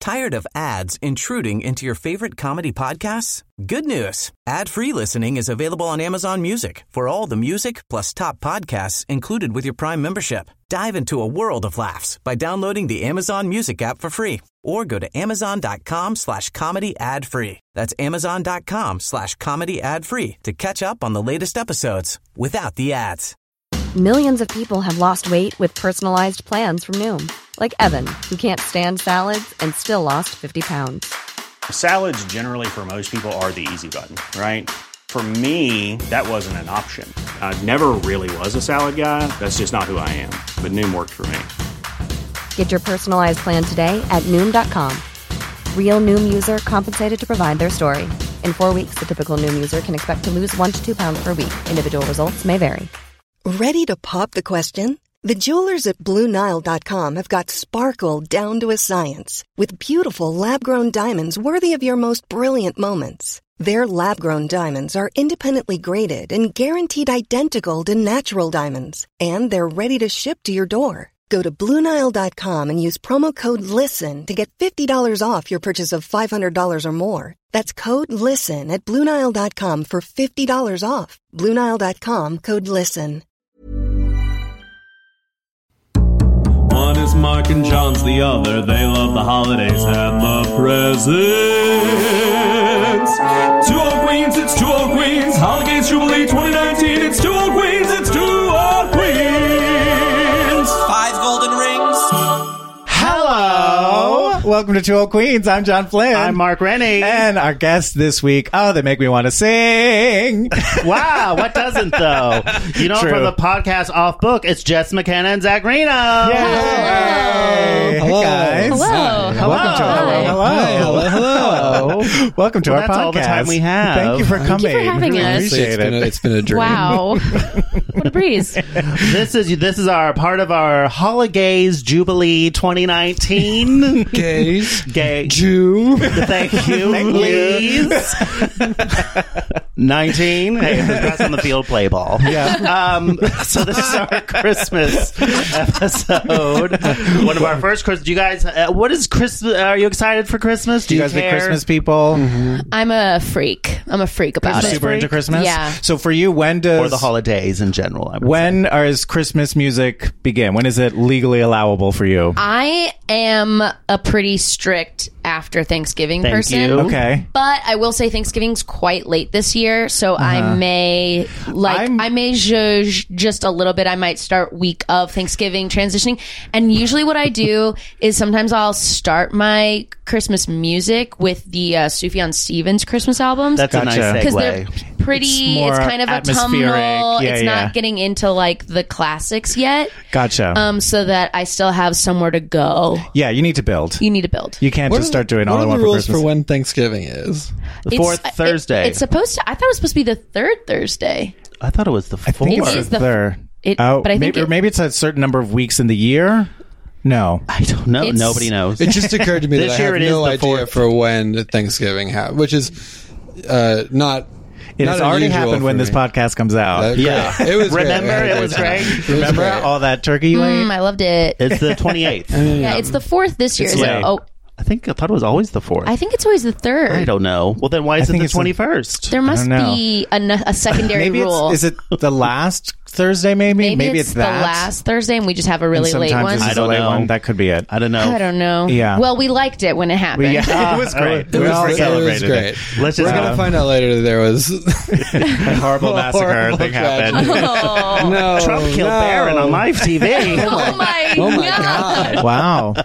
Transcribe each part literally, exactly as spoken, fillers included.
Tired of ads intruding into your favorite comedy podcasts? Good news. Ad-free listening is available on Amazon Music for all the music plus top podcasts included with your Prime membership. Dive into a world of laughs by downloading the Amazon Music app for free or go to amazon.com slash comedy ad free. That's amazon.com slash comedy ad free to catch up on the latest episodes without the ads. Millions of people have lost weight with personalized plans from Noom. Like Evan, who can't stand salads and still lost fifty pounds. Salads generally for most people are the easy button, right? For me, that wasn't an option. I never really was a salad guy. That's just not who I am. But Noom worked for me. Get your personalized plan today at Noom dot com. Real Noom user compensated to provide their story. In four weeks, the typical Noom user can expect to lose one to two pounds per week. Individual results may vary. Ready to pop the question? The jewelers at Blue Nile dot com have got sparkle down to a science with beautiful lab-grown diamonds worthy of your most brilliant moments. Their lab-grown diamonds are independently graded and guaranteed identical to natural diamonds, and they're ready to ship to your door. Go to Blue Nile dot com and use promo code LISTEN to get fifty dollars off your purchase of five hundred dollars or more. That's code LISTEN at Blue Nile dot com for fifty dollars off. Blue Nile dot com, code LISTEN. One is Mark and John's the other. They love the holidays and the presents. Two old queens, it's two old queens. Holidays Jubilee twenty nineteen. It's two old queens, it's two old queens. Five golden rings. Hello. Welcome to Two Old Queens. I'm John Flynn. I'm Mark Rennie. And our guest this week, oh, they make me want to sing. Wow, what doesn't, though? You know, True. from the podcast Off Book, it's Jess McKenna and Zach Reno. Yay. Hey, Hello. guys. Hello. Hello. Welcome to our hello. Hi. Hello. Hello. Welcome to Well, our that's podcast. all the time we have. Thank you for Thank coming. you for having We us. Appreciate it's, been a, it. it's been a dream. Wow. What a breeze. This is this is our part of our Holidays Jubilee twenty nineteen. Gays. Gay. Jew. Thank you, please. nineteen. Hey, that's on the field play ball. Yeah. Um, so this is our Christmas episode. One of our first Christmas. Do you guys? Uh, what is Christmas? Are you excited for Christmas? Do you guys care? be Christmas people? Mm-hmm. I'm a freak. I'm a freak about You're it. super into Christmas? Yeah. So for you, when does... Or the holidays in general. I would When say. does Christmas music begin? When is it legally allowable for you? I am a pretty strict after Thanksgiving Thank person. you. Okay. But I will say Thanksgiving's quite late this year, so I may like I'm- I may judge just a little bit. I might start week of Thanksgiving transitioning, and usually what I do is sometimes I'll start my Christmas music with the uh, Sufjan Stevens Christmas albums. That's a Gotcha. nice because segue. they're pretty. It's It's, more kind of atmospheric. autumnal. Yeah, it's yeah. not getting into like the classics yet. Gotcha. Um, so that I still have somewhere to go. yeah, you need to build. You need to build. You can't What just are- start doing what all I are want the for rules Christmas. for when Thanksgiving is? The It's- fourth it- Thursday. it's supposed to. I thought it was supposed to be the third Thursday. I thought it was the I fourth. think It it's is the- third. it- oh, but I think maybe, or it- maybe it's a certain number of weeks in the year. No. I don't know. It's- Nobody knows. It just occurred to me that This I year have it is no the idea fourth. for when Thanksgiving happens, which is uh, not. It has not already unusual happened when for this me. podcast comes out. Uh, Yeah. great. It was great. Remember? I had a It was time. great. It was Remember great. all that turkey you Mm, ate? I loved it. It's the twenty-eighth. Yeah, it's the fourth this year. It's So- late. oh, I think I thought it was always the fourth. I think it's always the third. I don't know. Well, then why I is it think the it's the- twenty-first? There must don't know. be a, n- a secondary Maybe rule. it's, is it the last Thursday? Maybe Maybe, it's, it's, that. the last Thursday, and we just have a really And late sometimes one. it's I a don't late know. one. That could be it. I don't know. I don't know. Yeah. Well, we liked it when it happened. Yeah, it was great. It we was, all it was celebrated great. it. Let's We're just. gonna Um, find out later that there was A horrible massacre horrible thing tragedy. happened. Oh, no Trump killed no. Barron on live T V. oh my, Oh my God. god! Wow.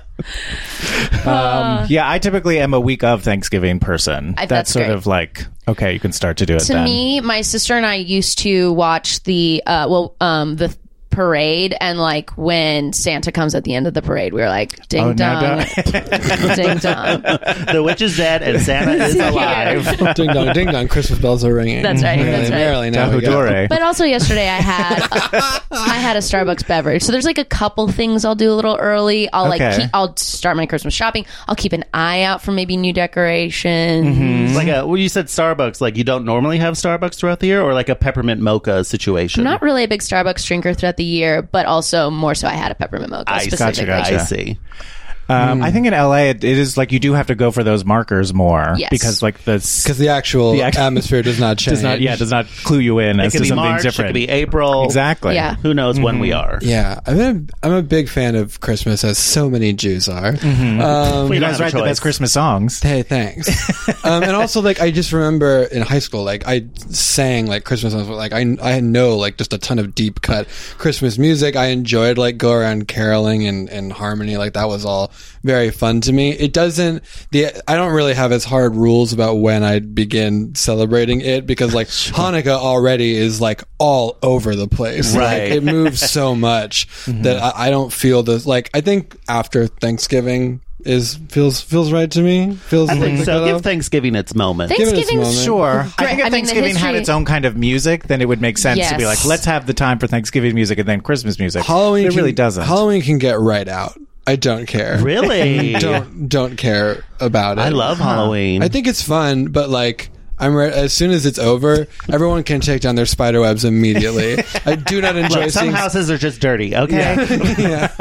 Um, yeah, I typically am a week of Thanksgiving person. I- that's, that's sort great. of like, okay, you can start to do it To then. me, my sister and I used to watch the uh, well, um, the parade, and like when Santa comes at the end of the parade, we were like, ding Oh, now dong, ding dong. The witch is dead and Santa is Here. alive. Ding dong, ding dong! Christmas bells are ringing. That's right, Merrily, that's right. merrily, now we go. Tahudore. But also yesterday I had I had a Starbucks beverage. So there's like a couple things I'll do a little early. I'll like Okay. keep, I'll start my Christmas shopping. I'll keep an eye out for maybe new decorations. It's like a, well, you said Starbucks. Like you don't normally have Starbucks throughout the year, or like a peppermint mocha situation. I'm not really a big Starbucks drinker throughout the year, but also more so I had a peppermint mocha I specifically. Gotcha, I gotcha. see. Um, I think in L A, it, it is like you do have to go for those markers more Yes. because like the Because the actual The actual- atmosphere does not change. does not yeah does not clue you in It as could to be something March, different. it could be April. Exactly. Yeah. Who knows when we are? Yeah, I'm a, I'm a big fan of Christmas, as so many Jews are. Um, We You don't guys have a write the choice. best Christmas songs. Hey, thanks. um, and also, like, I just remember in high school, like, I sang like Christmas songs. Like, I I know like just a ton of deep cut Christmas music. I enjoyed like go around caroling and, and harmony. Like that was all very fun to me. It doesn't the I don't really have as hard rules about when I begin celebrating it because like Hanukkah already is like all over the place. Right. Like, it moves so much that I, I don't feel this. Like I think after Thanksgiving is feels feels right to me. Feels I like think the so. cutoff. Give Thanksgiving its moment. Give it its Thanksgiving's moment. Sure. I Great. think I if mean, the Thanksgiving had history- its own kind of music, then it would make sense to be Yes. like, let's have the time for Thanksgiving music and then Christmas music. Halloween It can, really doesn't. Halloween can get right out. I don't care. Really? don't don't care about it. I love Halloween. I think it's fun, but like I'm re- as soon as it's over, everyone can take down their spider webs immediately. I do not enjoy Look, some seeing houses are just dirty. Okay. yeah.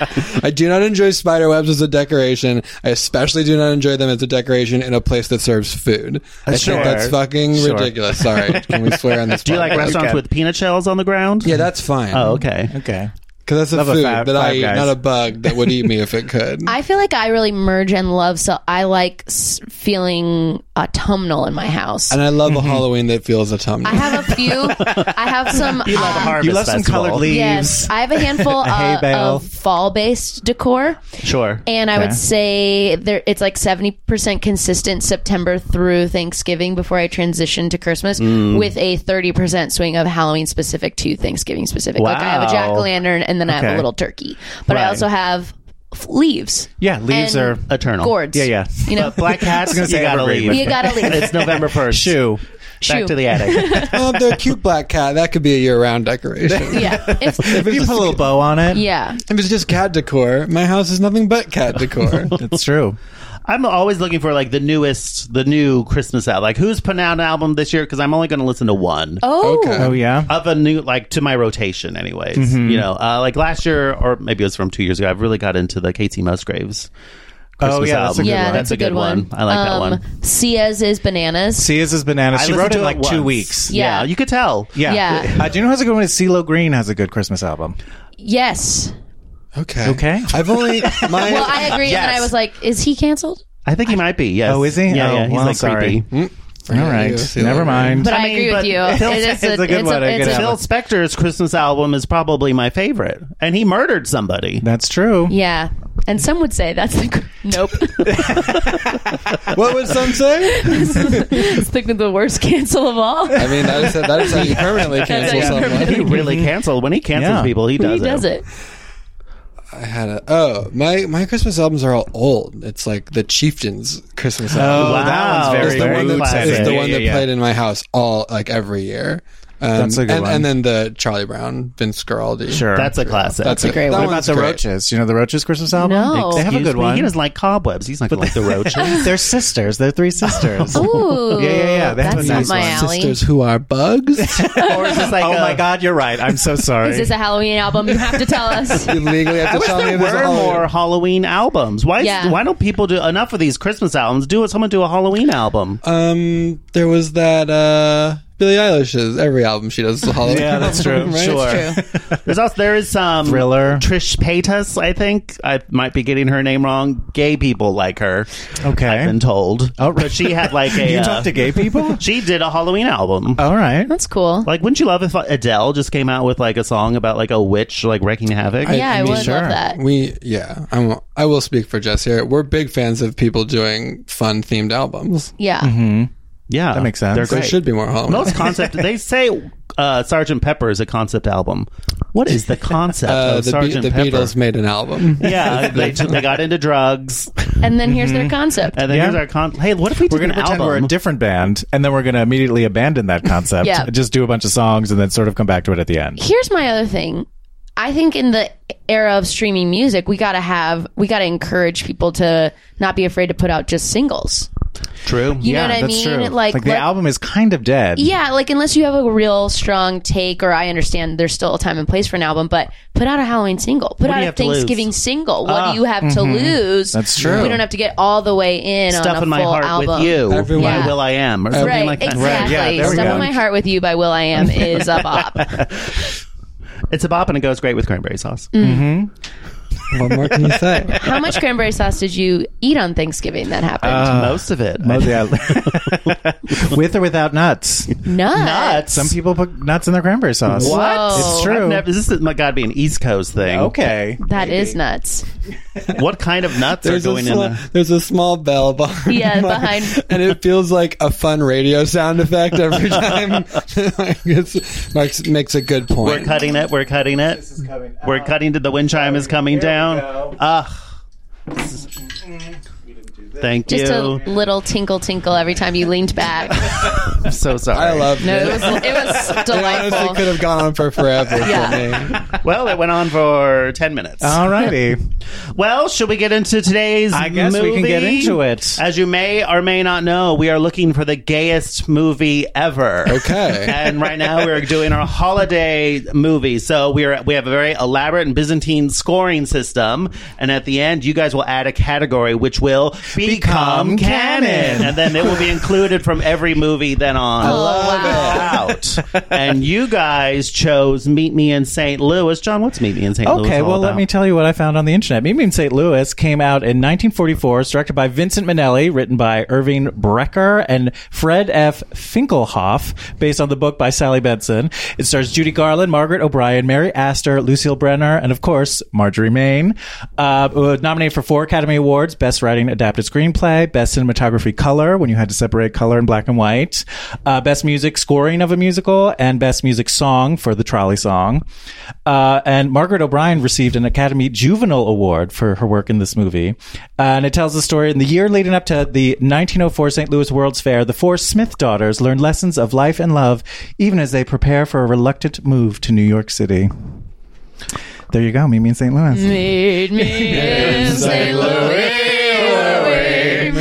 I do not enjoy spider webs as a decoration. I especially do not enjoy them as a decoration in a place that serves food. I Sure. think that's fucking Sure. ridiculous. Sorry. Can we swear on this? Do you like podcast? restaurants with peanut shells on the ground? Yeah, that's fine. Oh, okay. Okay. Because that's a Love a food Five- that I Five eat, Guys. not a bug that would eat me if it could. I feel like I really merge and love, so I like s- feeling autumnal in my house. And I love a Halloween that feels autumnal. I have a few. I have some. You love a um, harvest You love some festival. colored leaves. Yes, I have a handful A hay uh, bale. of fall-based decor, Sure. and I Okay. would say there it's like seventy percent consistent September through Thanksgiving before I transition to Christmas, Mm. with a thirty percent swing of Halloween specific to Thanksgiving specific. Like I have a Wow. jack o' lantern, and then I have Okay. a little turkey, but I Right. also have f- leaves. Yeah, leaves and are Eternal. gourds. Yeah, yeah. You know, But black cats, gonna you say gotta evergreen, leave. but- you gotta leave. It's November first. shoe. Back Shoe. to the attic. Oh, the cute black cat. That could be a year-round decoration. Yeah, it's, If you put a little bow on it, yeah. If it's just cat decor, my house is nothing but cat decor. it's true. I'm always looking for like the newest, the new Christmas album. Like who's put out an album this year? Because I'm only going to listen to one. Oh, Okay. Oh yeah. Of a new, like to my rotation, anyways. You know, uh, like last year, or maybe it was from two years ago. I've really got into the Katie Musgraves. Oh, Christmas yeah, that's a album. good yeah, one. that's, a good one. I like that Um, one. Sia's is bananas. Sia's is bananas. I She listened wrote it to in like two once. weeks. Yeah. Yeah, you could tell. Yeah. Yeah. Uh, do you know who has a good one? CeeLo Green has a good Christmas album. Yes. Okay. Okay. I've only my Well, I agree, and then Yes. I was like, is he canceled? I think he might be. Yes. Oh, is he? Yeah, Oh, yeah. He's well, like sorry. creepy. All right. CeeLo Never Green. mind. But I, I mean, agree but with you. Phil- It is it's a good one, a it's good a- Phil Spector's Christmas album is probably my favorite, and he murdered somebody. That's true. yeah, and some would say that's the nope. What would some say? It's the, the worst cancel of all. I mean, that is that is how you permanently cancel how you someone. He really canceled when he cancels Yeah. people. He does he it. does it. I had a oh my my Christmas albums are all old. It's like the Chieftains Christmas Oh, album. Wow. that one's It's very, the very one that classic. is the Yeah, one yeah, that yeah. played in my house all like every year. Um, That's a good and, one. and then the Charlie Brown, Vince Guaraldi. Sure. That's a classic. That's a great that one. What about one's the great. Roaches? You know the Roaches Christmas album? No. They have a Excuse good me, one. He doesn't like cobwebs. He's not going to like the roaches. They're sisters. They're three sisters. Ooh, Yeah, yeah, yeah. They have That's a not nice my one. alley. Sisters who are bugs. Or is this like oh a- my God, you're right. I'm so sorry. Is this a Halloween album? You have to tell us. You legally have I to wish tell me there if there's a were Halloween. more Halloween albums. Why? Yeah. Why don't people do enough of these Christmas albums? Do it. Someone do a Halloween album. Um, there was that uh Billie Eilish's every album she does is a Halloween. Yeah, that's true. album, right? Sure. True. There's also there is some Thriller. Trish Paytas. I think I might be getting her name wrong. Gay people like her. Okay. I've been told. Oh, but she had like a. You uh, talk to gay people? She did a Halloween album. All right. That's cool. Like, wouldn't you love if Adele just came out with like a song about like a witch like wreaking havoc? yeah, I, I mean, would sure. love that. We yeah, I'm, I will speak for Jess here. We're big fans of people doing fun themed albums. Yeah. Yeah, That makes sense. They're There great. should be more Halloween. Most concept. They say uh, Sergeant Pepper is a concept album. What is the concept uh, of the, Be- Sergeant the Pepper? Beatles made an album. Yeah, they they got into drugs, And then here's their concept. and then Yeah. here's our con. Hey, what if we did We're going to an pretend album? we're a different band, and then we're going to immediately abandon that concept. Yeah. Just do a bunch of songs, and then sort of come back to it at the end. Here's my other thing. I think in the era of streaming music, we gotta have we gotta encourage people to not be afraid to put out just singles. True. You yeah, know what I that's mean? true. Like, like the let- album is kind of dead. Yeah, like unless you have a real strong take, or I understand there's still a time and place for an album, but put out a Halloween single, put What do out you a have to lose? Thanksgiving single. What Ah. do you have to lose? That's true. We don't have to get all the way in Stuff on a in my full heart album. with you Everyone- by Yeah. Will I Am or something Right, like that. exactly. Right, yeah, there we Stuff go. in My Heart with You by Will I Am is a bop. It's a bop and it goes great with cranberry sauce. Mm. What more can you say? How much cranberry sauce did you eat on Thanksgiving that happened? Uh, Most of it. Most- yeah. With or without nuts. Nuts. Some people put nuts in their cranberry sauce. What? Whoa. It's true. I've never, this is my God, be an East Coast thing. Okay. That is nuts. What kind of nuts There's are a, going small, in the... there's a small bell behind, Yeah, my- behind- and it feels like a fun radio sound effect every time. It's, Mark makes a good point. We're cutting it. We're cutting it. coming We're out. cutting to the wind chime is coming There we down. go. Ugh. Thank Just a you. little tinkle tinkle every time you leaned back. I'm so sorry. I love No, it. it was it was It honestly delightful. could have gone on for forever Yeah. for me. Well, it went on for ten minutes. Alrighty. Well, should we get into today's I guess we can get movie? into it. As you may or may not know, we are looking for the gayest movie ever. Okay. And right now we're doing our holiday movie. So we are we have a very elaborate and Byzantine scoring system. And at the end, you guys will add a category which will become, Become canon. And then it will be included from every movie then on. I love out. And you guys chose Meet Me in Saint Louis. John, what's Meet Me in Saint Louis? Okay, all well, let about? me tell you what I found on the internet. Meet Me in Saint Louis came out in nineteen forty-four. It's directed by Vincent Minnelli, written by Irving Brecker and Fred F. Finkelhoff, based on the book by Sally Benson. It stars Judy Garland, Margaret O'Brien, Mary Astor, Lucille Brenner, and, of course, Marjorie Main. Uh, was nominated for four Academy Awards: Best Writing Adapted Screenplay, Best Cinematography Color, when you had to separate color and black and white, uh, Best Music Scoring of a Musical, and Best Music Song for the Trolley Song. Uh, and Margaret O'Brien received an Academy Juvenile Award for her work in this movie. Uh, and it tells the story in the year leading up to the nineteen oh four Saint Louis World's Fair. The four Smith daughters learn lessons of life and love, even as they prepare for a reluctant move to New York City. There you go. Meet Me in Saint Louis. Meet me in Saint Louis. Meet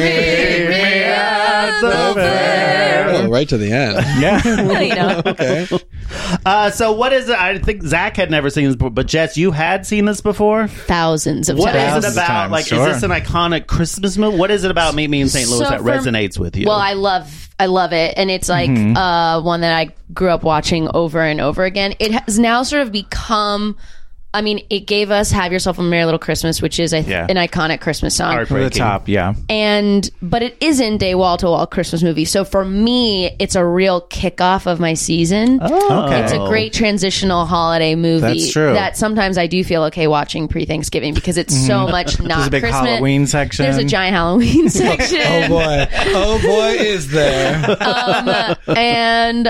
me at the fair. Oh, right to the end. Yeah. You know. Okay. Uh, so what is it? I think Zach had never seen this before, but Jess, you had seen this before? Thousands of What is times. it Thousands of about? times, Like, sure. is this an iconic Christmas movie? What is it about Meet Me in Saint Louis So that for- resonates with you? Well, I love I love it, and it's like Mm-hmm. uh, one that I grew up watching over and over again. It has now sort of become. I mean, it gave us "Have Yourself a Merry Little Christmas," which is a, Yeah. an iconic Christmas song. Over the Heartbreaking. top, yeah. And but it isn't a wall to wall Christmas movie. So for me, it's a real kickoff of my season. Oh. Okay. It's a great transitional holiday movie. That's true. That sometimes I do feel okay watching pre Thanksgiving because it's so much not There's a big Christmas. Halloween section. There's a giant Halloween section. Oh boy. Oh boy, is there. um, and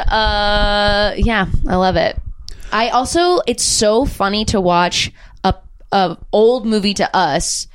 uh, yeah, I love it. I also, it's so funny to watch a, a old movie to us,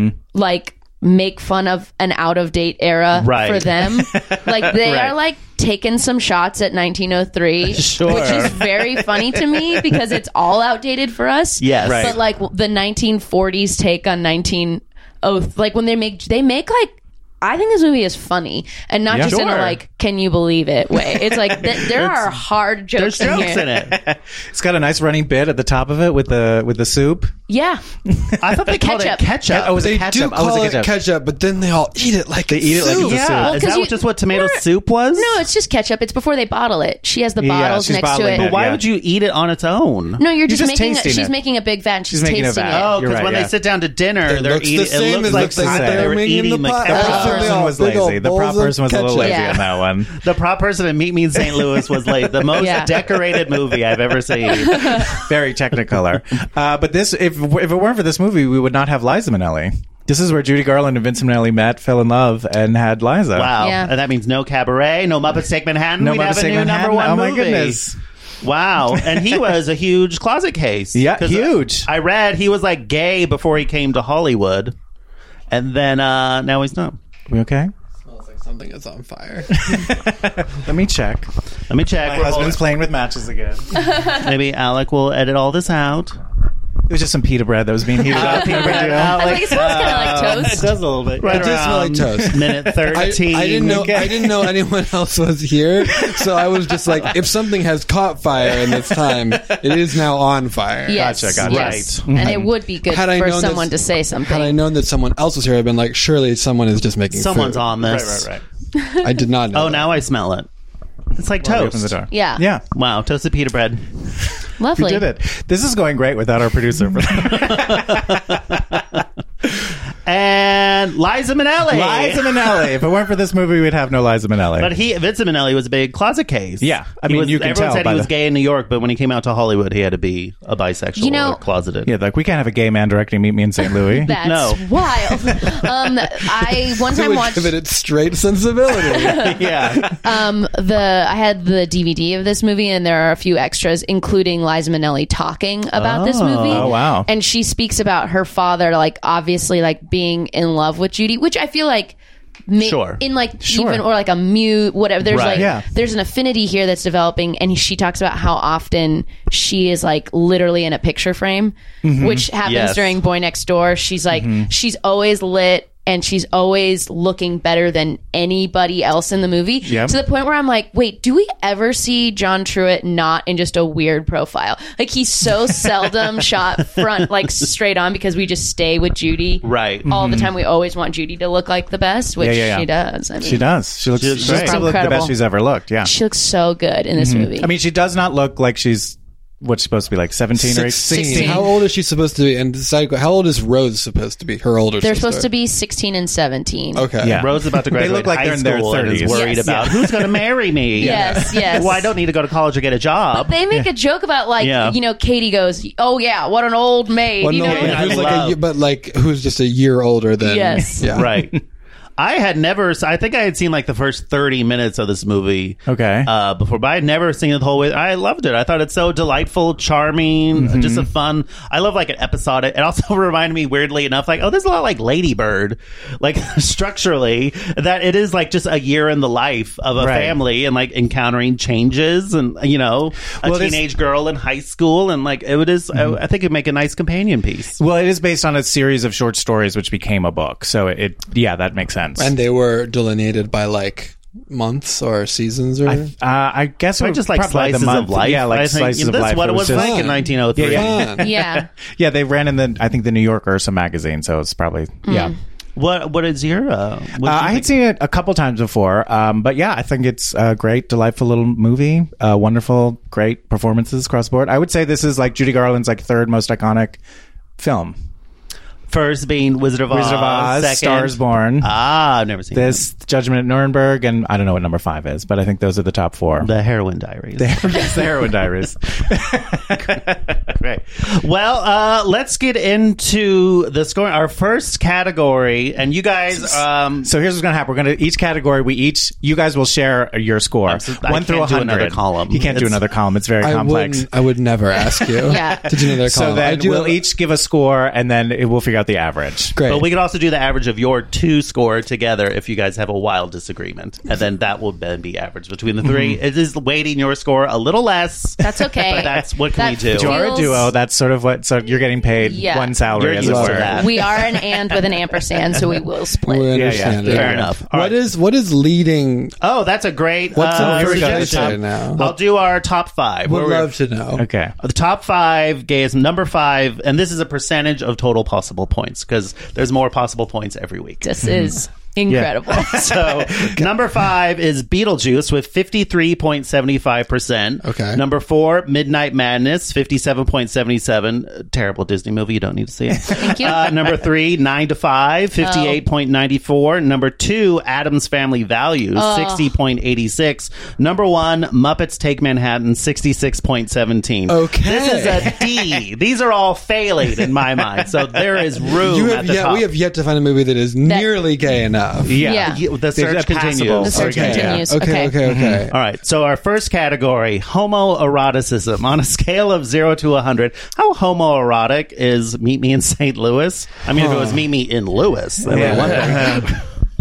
like make fun of an out of date era Right. for them. Like they Right. are like taking some shots at nineteen oh three, Sure. which is very funny to me because it's all outdated for us. Yes. Right. But like the nineteen forties take on nineteen oh, like when they make they make like. I think this movie is funny and not Yeah. just in a Sure. like, can you believe it way. It's like th- there are hard jokes, There's in jokes here. in it. It's got a nice running bit at the top of it with the with the soup. Yeah, I thought they called Ketchup. it ketchup. Oh, was it They ketchup? do Oh, was call it it ketchup? ketchup, but then they all eat it like They eat it like soup. it's a yeah. soup. Well, is 'cause that you- just what tomato No, soup was? no, it's just ketchup. It's before they bottle it. She has the Yeah, bottles she's next to bottling it. it. But why Yeah. would you eat it on its own? No, you're just, just making. tasting She's it. making a big vat. And she's, She's making a tasting vat. it. Oh, You're because right, when yeah. they sit down to dinner, It they're looks eating. the same it looks as like if they something sit they there were making eating the the pot. ketchup. Every Prop time they person all was big old lazy. The bowls prop of person was a little ketchup. lazy Yeah. on that one. The prop person in Meet Me in Saint Louis was like the most Yeah. decorated movie I've ever seen. Very technicolor. Uh, but this, if if it weren't for this movie, we would not have Liza Minnelli. This is where Judy Garland and Vincent Minnelli met, fell in love, and had Liza. Wow. Yeah. And that means no Cabaret, no Muppets Take Manhattan. No We'd Muppets have a Take new Manhattan? number one Oh, my movie. goodness. Wow. And he was a huge closet case. Yeah, 'Cause huge. I read he was like gay before he came to Hollywood. And then uh, now he's not. We okay? Smells like something is on fire. Let me check. Let me check. My We're husband's playing with matches again. holding- Maybe Alec will edit all this out. It was just some pita bread that was being heated up. Pita bread. I was like, it smells kind of like toast. It does a little bit. It does smell like toast. Minute I, thirteen. I didn't know. Okay. I didn't know anyone else was here, so I was just like, if something has caught fire in this time, it is now on fire. Yes, Gotcha, gotcha. yes. Right. And it would be good Had I for known someone this- to say something. Had I known that someone else was here, I'd been like, surely someone is just making Someone's food. on this. Right, right, right. I did not know. Oh, that. now I smell it. It's like Well, we toast. opened the door. Yeah. Yeah. Wow, toasted pita bread. Lovely. We did it. This is going great without our producer. And Liza Minnelli. Liza Minnelli. If it weren't for this movie, we'd have no Liza Minnelli. But he, Vincent Minnelli was a big closet case. Yeah. I He mean, was- you can everyone tell said by he was the- gay in New York, but when he came out to Hollywood, he had to be a bisexual You know- or closeted. yeah, like we can't have a gay man directing Meet Me in Saint Louis. That's No. wild. um, I one It time would watched give it its straight sensibility. yeah. um, the I had the D V D of this movie, and there are a few extras, including Liza Minnelli talking about this movie. Oh, wow. And she speaks about her father, like obviously, like being in love with Judy, which I feel like. ma- Sure. In like Sure. even or like a mute whatever there's Right. like Yeah. there's an affinity here that's developing, and she talks about how often she is like literally in a picture frame, which happens Yes. during Boy Next Door. She's like she's always lit and she's always looking better than anybody else in the movie. Yep. To the point where I'm like, wait, do we ever see John Truitt not in just a weird profile? Like he's so seldom shot front, like straight on, because we just stay with Judy Right. all the time. We always want Judy to look like the best, which Yeah, yeah, yeah. she does. I mean, She does. She looks, She looks she's great. probably the Incredible. best she's ever looked. Yeah. She looks so good in this movie. I mean, she does not look like she's what's she supposed to be, like seventeen or sixteen. sixteen. How old is she supposed to be? And side, how old is Rose supposed to be? Her older They're sister. supposed to be sixteen and seventeen. Okay. Yeah. Rose is about to They graduate look like high they're in their school and is thirties. worried Yes. about Yeah. who's going to marry me. Yes, yes. Well, I don't need to go to college or get a job. They make a joke about like Yeah. you know Katie goes, oh yeah, what an old maid. Well, you no, know? but I who's like a, love- ye- but like who's just a year older than Yes. yeah. Right. I had never. I think I had seen like the first thirty minutes of this movie. Okay. Uh, before, but I had never seen it the whole way. I loved it. I thought it's so delightful, charming, Mm-hmm. just a fun. I love like an episodic. It also reminded me, weirdly enough, like oh, there's a lot like Lady Bird, like structurally that it is like just a year in the life of a Right. family and like encountering changes and you know a Well, it is- teenage girl in high school and like it is. I, I think it'd make a nice companion piece. Well, it is based on a series of short stories which became a book. So it, it yeah, that makes sense. And they were delineated by like months or seasons or uh, I guess it Or was just like probably slices the month. of life. Yeah, like I think slices of that's life. what it was just- like in nineteen oh three. Yeah, Fun. Yeah. Yeah, they ran in the I think the New Yorker or some magazine, so it's probably yeah. What what is your? Uh, what did Uh, you I think? had seen it a couple times before, um, but yeah, I think it's a great, delightful little movie. Uh, wonderful, great performances across the board. I would say this is like Judy Garland's like third most iconic film. First being Wizard of Oz. Wizard of Oz, Second, Stars Born. Ah, I've never seen This Judgment at Nuremberg, and I don't know what number five is, but I think those are the top four. that. The Heroin Diaries. Yes, the Heroin Diaries. Great. Well, uh, let's get into the scoring. Our first category, and you guys. Um, So here's what's going to happen. We're going to each category. We each you guys will share your score, I'm so- I one through a can't do hundred. another column. You can't do It's- another column. It's very I complex. wouldn't. I would never ask you. Yeah. To do another So column. I then do we'll have- each give a score, and then it, we'll figure out the average. Great. but we could also do the average of your two score together if you guys have a wild disagreement, and then that will then be averaged between the 3 It is weighting your score a little less. That's okay. But that's what can That we do? If you are a Feels- duo, that's sort of what. So you're getting paid Yeah. one salary, You're as it used to were. that. We are an and with an ampersand, so we will split. we yeah, understand it. fair Fair enough. All What right. is what is leading? Oh, that's a great. What's uh, the first suggestion. category now? I'll do our top five. Would Where we're- love to know. Okay. The top five gays, number five, and this is a percentage of total possible points because there's more possible points every week. This is incredible. So number five is Beetlejuice with fifty-three point seven five percent. Okay. Number four, Midnight Madness, fifty-seven point seven seven. Terrible Disney movie. You don't need to see it. Thank you. Uh, number three, Nine to Five, fifty-eight point nine four. Number two, Addams Family Values, sixty point eight six. Number one, Muppets Take Manhattan, sixty-six point one seven. Okay. This is a D. These are all failing in my mind. So there is room You at have the yet, top. we have yet to find a movie that is nearly gay enough. Yeah. Yeah. Yeah, the There's search a passable- continues. The search Okay, yeah. continues. Okay, okay, okay. All right. So our first category, homoeroticism. On a scale of zero to one hundred, how homoerotic is Meet Me in Saint Louis? I mean, if it was Meet Me in Louis, then Yeah. I wonder.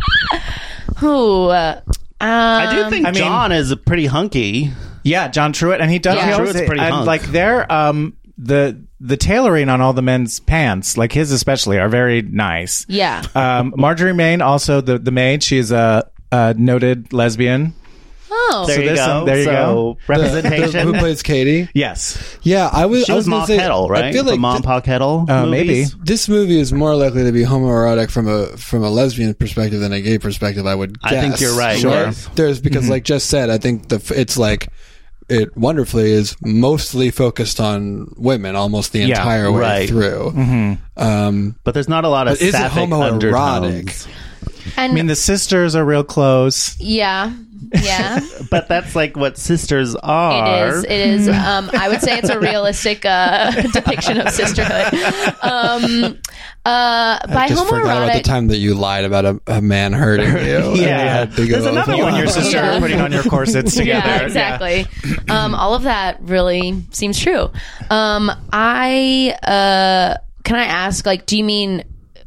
Who? Uh, I do um, think I mean- John is pretty hunky. Yeah, John Truitt, and he does. Yeah. he always- Truitt's pretty and hunk. like they're um the the tailoring on all the men's pants, like his especially, are very nice. Yeah. Um, Marjorie Main, also the the maid, she's a, a noted lesbian. Oh, There So you there's go. some- there you so, go. representation. Who plays Katie? Yes. Yeah, I was. She I was was gonna Ma say, Kettle, right? I feel like From Mom th- Pa Kettle. Uh, movies. maybe. this movie is more likely to be homoerotic from a from a lesbian perspective than a gay perspective. I would. Guess. I think you're right, Sure. yes. There's because, like just said, I think the f- it's like it wonderfully is mostly focused on women almost the Yeah, entire way right. through. Um, But there's not a lot of But is it sapphic homoerotic? undertones. and I mean, the sisters are real close. yeah, yeah. But that's like what sisters are. It is. It is. Um, I would say it's a realistic uh, depiction of sisterhood. Um, uh, by I just forgot about the homoerotic, time that you lied about a, a man hurting you. and you Yeah. had to go There's another over- one. When your sister Yeah. are putting on your corsets together. yeah, exactly. Um, all of that really seems true. Um, I uh, can I ask, like, do you mean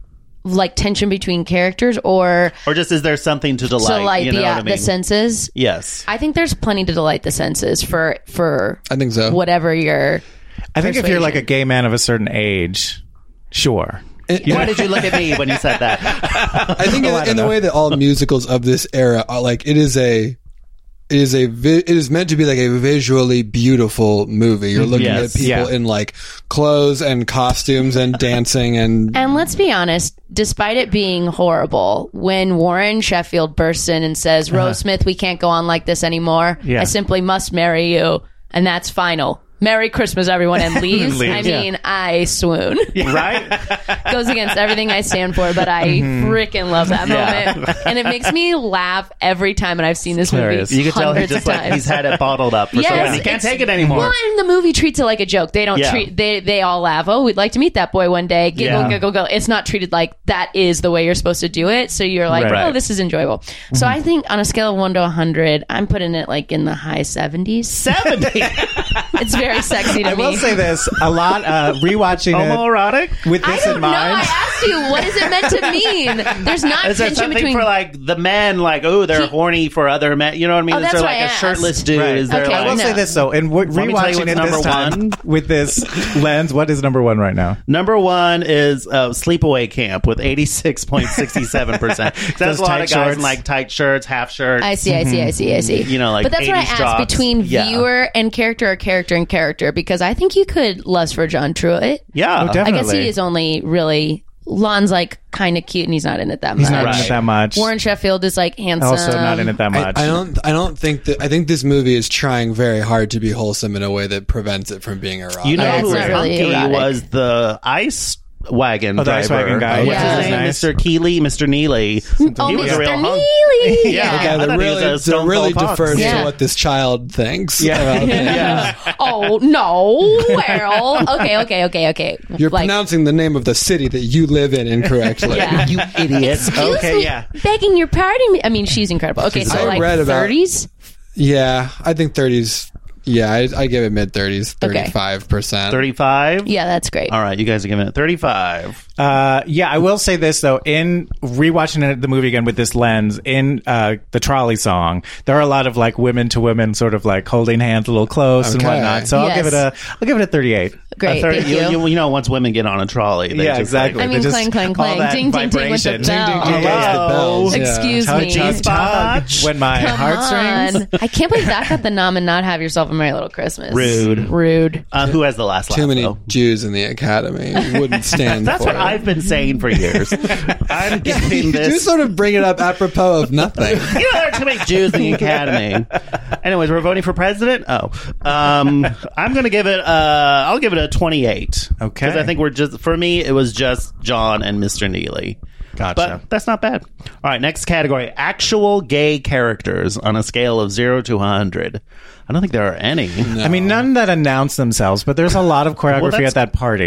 like tension between characters or Or just is there something to delight? to delight you the know uh, what I mean? the senses? Yes. I think there's plenty to delight the senses for for I think so. whatever your. I think if you're like a Persuasion. gay man of a certain age, sure. Why did you look at me when you said that? I think Oh, in, I don't in the know. way that all musicals of this era are like, it is a, it is a, vi- it is meant to be like a visually beautiful movie. You're looking Yes. at people Yeah. in like clothes and costumes and dancing and And let's be honest, despite it being horrible, when Warren Sheffield bursts in and says, Rose Smith, we can't go on like this anymore. Yeah. I simply must marry you. And that's final. Merry Christmas, everyone, and leaves. Leaves, I yeah. mean, I swoon. Right? Goes against everything I stand for, but I freaking love that Yeah. moment. And it makes me laugh every time, and I've seen this movie hilarious. You can tell he's hundreds just of like times. he's had it bottled up for so long. He can't it's- take it anymore. Well, and the movie treats it like a joke. They don't Yeah. treat they they all laugh. Oh, we'd like to meet that boy one day. Giggle, Yeah. giggle, giggle. It's not treated like that is the way you're supposed to do it. So you're like, Right. oh, this is enjoyable. So I think on a scale of one to a hundred, I'm putting it like in the high seventies. seventy. It's very sexy to I me. will say this a lot. Uh, rewatching it Homoerotic? with I this don't in know. mind. I asked you, what is it meant to mean? There's not Is there tension something between. for like the men, like, oh, they're He- horny for other men? You know what I mean? Oh, Is that's there what like I a shirtless asked. dude? Right. Is there Okay, I will like no. say this though, in w- me tell you rewatching what's it number this time one? with this lens, what is number one right now? number one is uh, Sleepaway Camp with eighty-six point six seven percent. That's Those a lot tight of guys shorts. in like tight shirts, half shirts. I see, I see, I see, I see. You know, like but that's what I eighties asked jocks. between Yeah. viewer and character, or character and character, because I think you could lust for John Truitt. Yeah. Oh, I definitely. guess he is only really Lon's like kind of cute, and he's not in it that much. He's not in Right. it that much. Warren Sheffield is like handsome. Also not in it that I, much. I don't. I don't think that. I think this movie is trying very hard to be wholesome in a way that prevents it from being erotic. You know Yeah, who it's not really Hunky erotic. was the ice wagon Oh, the ice driver. wagon guy. What's Yeah. his name? Nice. Mister Keeley, Mister Neely. Oh, He was a Mister real hunk. Neely. Yeah. Yeah. Okay, I that thought he was really, a that Stone really Cold Fox. defers Yeah. to what this child thinks. Yeah. about him. Yeah. Oh no. Well, okay, okay, okay, okay. You're like, pronouncing the name of the city that you live in incorrectly. Yeah. You idiot. Excuse Okay, me, yeah. begging your pardon. I mean, she's incredible. Okay, so I like read about- thirties. Yeah, I think thirties. Yeah, I, I give it mid thirties, Okay. thirty-five percent. thirty-five? Yeah, that's great. All right, you guys are giving it thirty-five. Uh, yeah, I will say this though. In rewatching it, the movie again with this lens, in uh, the trolley song, there are a lot of like women to women, sort of like holding hands a little close and Okay. whatnot. So I'll Yes. give it a, I'll give it a thirty-eight. Great, A thirty- thank you. you, you. You know, once women get on a trolley, they Yeah, just, exactly. I They mean, just- clang, clang, all clang, that ding, ding, ding with the vibration. bell. Ding, ding, ding, Hello. the bells. yeah. Excuse Tug, me. tug, tug. Spotch. When my Come heartstrings. on. I can't believe that got the nom and not Have Yourself a Merry Little Christmas. Rude. Rude. Uh, who has the last laugh, Too many though? Jews in the academy wouldn't stand That's for what it. I've been saying for years. I'm giving You this. sort of bring it up apropos of nothing. You know, there are too many Jews in the academy. Anyways, we're voting for president. Oh, um, I'm going to give it. Uh, I'll give it a twenty-eight. Okay. because I think we're just. For me, it was just John and Mister Neely. Gotcha. But that's not bad. All right, next category: actual gay characters on a scale of zero to one hundred. I don't think there are any. I mean, none that announce themselves, but there's a lot of choreography Well, that's- at that party.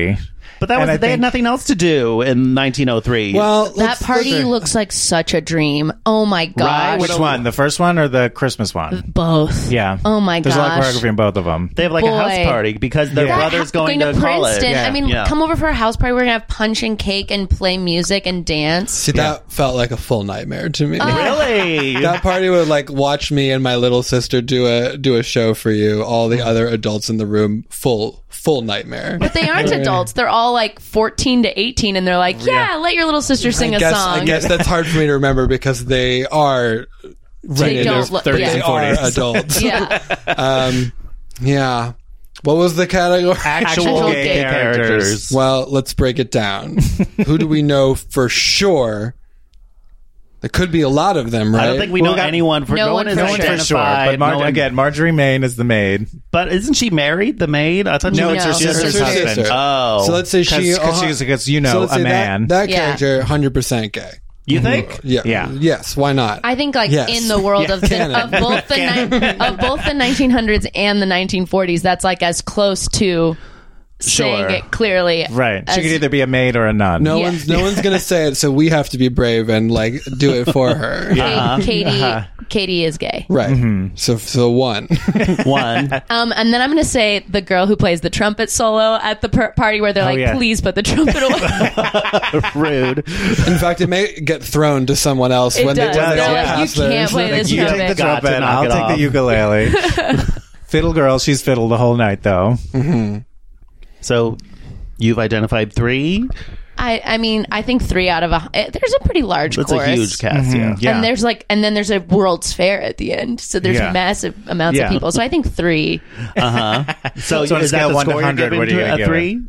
But that was And I they had think- nothing else to do in nineteen oh three. Well, That let's- party let's- looks like such a dream. Oh my gosh. Which one? The first one or the Christmas one? Both. Yeah. Oh my There's gosh. a lot of choreography in both of them. they have like a house Boy. party because their Yeah. brother's going, to, Princeton. college. I mean, Yeah. come over for a house party. We're gonna have punch and cake and play music and dance. See, that felt like a full nightmare to me. Really? That party would like watch me and my little sister do a do a show for you. All the other adults in the room, full full nightmare. But they aren't adults. They're all like fourteen to eighteen, and they're like, "Yeah, let your little sister sing I a guess song." I guess that's hard for me to remember because they are right in their don't look- thirties yeah. and forties. Adults. Yeah. Um, yeah. What was the category? Actual, Actual gay, gay characters. Well, let's break it down. Who do we know for sure? There could be a lot of them, right? I don't think we Well, know we got- anyone for No no, one one is for No one sure. for sure. identified. But Mar- no one- again, Marjorie Main is the maid. but isn't she married? The maid? I thought she No, was it's her No. sister's It's her husband. sister. Oh, So let's say she, Because uh, she's, because you know, so let's a say man. That, that Yeah. character, one hundred percent gay. you think? Yeah. Yeah. Yes. Why not? I think, like Yes. in the world of, the, Canon. of both the ni- of both the nineteen hundreds and the nineteen forties, that's like as close to saying Sure. it clearly. Right. as- She could either be a maid or a nun. No Yeah. one's no one's gonna say it, so we have to be brave and like do it for her. Ka- Katie. Katie is gay. Right. So so one. One. Um, and then I'm going to say the girl who plays the trumpet solo at the per- party where they're like, yeah. "Please put the trumpet away." Rude. In fact, it may get thrown to someone else It when does. they when they They're all like, pass "You theirs. can't play this You trumpet." take the Got to trumpet. knock I'll it take off. the ukulele. Fiddle girl. She's fiddle the whole night, though. So you've identified three. I, I mean, I think three out of a. eh, There's a pretty large That's chorus. a huge cast. Yeah. Yeah. And there's like, and then there's a World's Fair at the end, so there's Yeah. massive amounts Yeah. of people. So I think three. Uh huh. So, So on a is that scale the one to score you're one hundred, giving what are you to gonna a give three?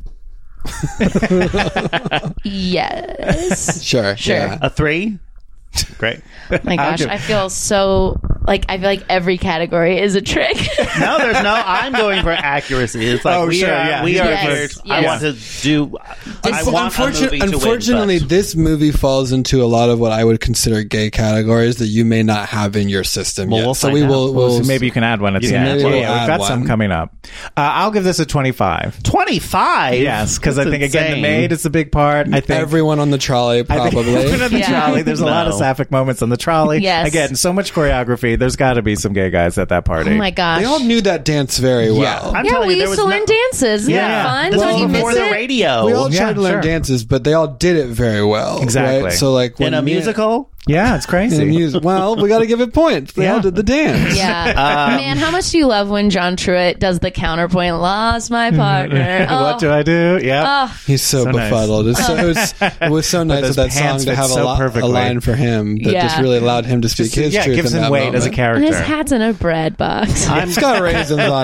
Yes. Sure. Sure. Yeah. A three. Great. My gosh, give- I feel so like I feel like every category is a trick. No, there's no. I'm going for accuracy. It's like Oh, we sure, are. yeah. We are Yes, here. I yes. want to do. I Unfor- want a unfortunate- movie to win, unfortunately, but- this movie falls into a lot of what I would consider gay categories that you may not have in your system Well, yet. we'll so find we out. will. Well, We'll so maybe you can add one at the Yeah, end. maybe Well, we'll yeah, we've add got one. some coming up. Uh, I'll give this a twenty-five. twenty-five. Yes, because I That's think again the insane. maid is a big part. I think everyone on the trolley I think probably. everyone on the Yeah. trolley. There's a lot of No. sapphic moments on the trolley. Yes. Again, so much choreography. There's got to be some gay guys at that party. Oh my gosh. They all knew that dance very well. I'm yeah, telling we you, there used to was learn no- dances. Isn't Yeah, that fun? this Don't you was before miss the it? radio. We all Yeah, tried to learn sure. dances, but they all did it very well. Exactly. Right? So like in when a me- musical. Yeah, it's In crazy. a music. Well, we got to give it points. They Yeah. all did the dance. Yeah. Um, Man, how much do you love when John Truitt does the counterpoint, lost my partner? Oh. What do I do? Yeah. Oh, He's so, So nice. befuddled. It's so, it, was, it was so nice those of that song pants to fit have a, so lo- a perfectly. line for him that Yeah. just really allowed him to speak his yeah, truth gives in him that weight as a moment. and his character. hat's in a bread box. It's got raisins on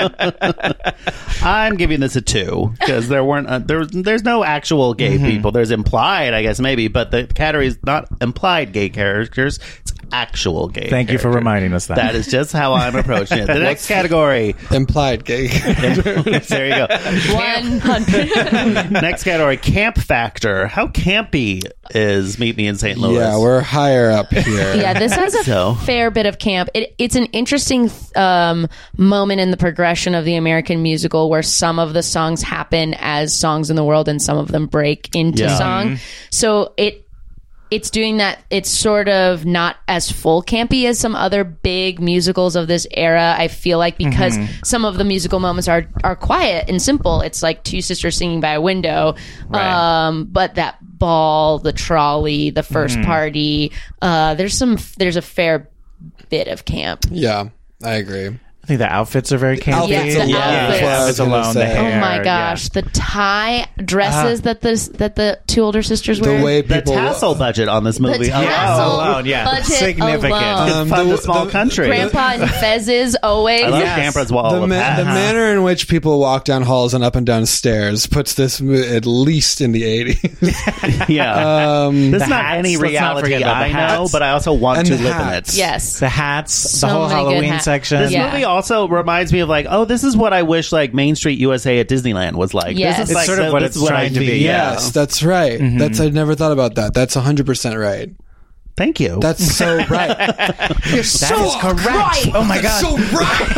it. I'm giving this a two because there weren't uh, there. There's no actual gay Mm-hmm. people. There's implied, I guess, maybe, but the category is not implied gay characters. It's actual gay. Thank you for characters. reminding us that. That is just how I'm approaching it. The next category. Implied gay. There you go. one hundred. Next category: camp factor. How campy is Meet Me in Saint Louis? Yeah, we're higher up here. Yeah, this has a So. fair bit of camp. It, it's an interesting um, moment in the progression of the American musical where some of the songs happen as songs in the world and some of them break into Yeah. song. So it it's doing that. It's sort of not as full campy as some other big musicals of this era. I feel like because some of the musical moments are are quiet and simple. It's like two sisters singing by a window. Right. Um, but that ball, the trolley, the 1st party, uh, there's some. There's a fair bit of camp. Yeah, I agree. I think the outfits are very campy. Outfits Yeah, the alone. outfits. That's what I was Outfits gonna alone. The say. hair, Oh my gosh, yeah. the tie dresses that the that the two older sisters The wear. way The people tassel budget on this movie. the tassel alone, yeah. budget Significant. alone. Um, Fun the- to small the- country. Grandpa and Fez's always. I love Yes. Grandpa's wall the, of ma- hats. the manner in which people walk down halls and up and down stairs puts this mo- at least in the eighties. Yeah. um, this is The not hats, any let's not reality forget about I the know, hats. but I also want And to the live hats. in it. Yes. The hats, So the whole many good Halloween hats. section. This Yeah. movie also reminds me of like, oh, this is what I wish like Main Street U S A at Disneyland was like. Yes. This is It's like sort of the- what this it's is what trying I'd to be, Yeah. yes, that's right. That's I never thought about that. That's one hundred percent right. Thank you. That's so right. You're so that is correct. Right. Oh my god. So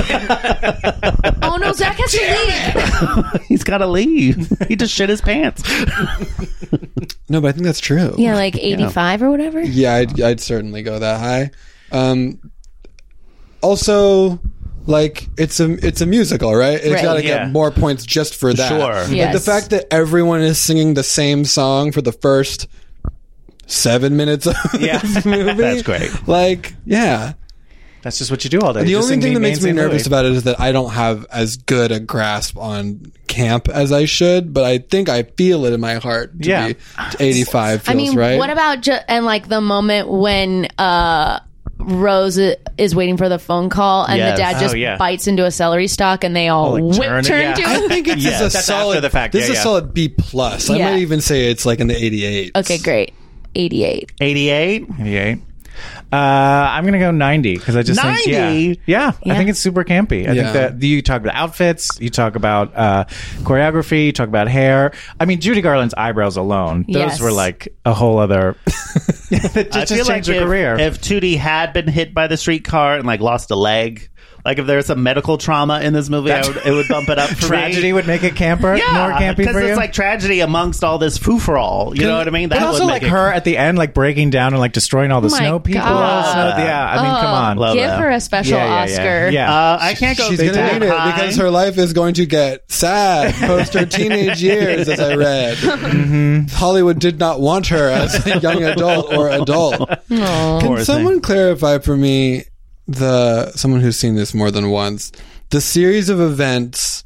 right. Oh no, Zach has to leave. He's got to leave. He just shit his pants. No, but I think that's true. Yeah, like eighty-five or whatever. Yeah, I'd, I'd certainly go that high. Um, also, like it's a it's a musical, right? It's Right. got to Yeah. get more points just for that. Sure. Like Yes. the fact that everyone is singing the same song for the first seven minutes of Yeah. this movie. That's great. Like, yeah. That's just what you do all day. The Just only sing thing that Main makes me Saint nervous Louis. about it is that I don't have as good a grasp on camp as I should, but I think I feel it in my heart to Yeah. be eighty-five feels I mean, right. what about ju- and like the moment when uh Rose i- is waiting for the phone call and Yes. the dad just Oh, yeah. bites into a celery stalk and they all Oh, like whip turn turn, it, yeah. to I him. think it's Yeah, a that's solid after the fact. This Yeah, is yeah. a solid B plus. I Yeah. might even say it's like in the eighty-eight. Okay, great. eighty-eight. eighty-eight. eighty-eight. Uh, I'm gonna go ninety because I just think yeah, ninety? yeah, Yeah. I think it's super campy. I Yeah. think that you talk about outfits, you talk about uh, choreography, you talk about hair. I mean, Judy Garland's eyebrows alone; those Yes. were like a whole other. just I just feel like changed her if, career. if Tootie had been hit by the streetcar and like lost a leg, like if there's some medical trauma in this movie, I would, it would bump it up for Tragedy me. would make it camper, Yeah, more campy because for you. it's like tragedy amongst all this foo for all. You know what I mean? but That also would like make it- her at the end, like breaking down and like destroying all the Oh my snow people. God. Snow- yeah, I mean, Oh, come on. Love give that. her a special Yeah, yeah, yeah. Oscar. Yeah. Uh, I can't go. She's that going to need it high. because her life is going to get sad post her teenage years, as I read. Mm-hmm. Hollywood did not want her as a young adult or adult. Aw. Can Poor someone thing. clarify for me, the someone who's seen this more than once, the series of events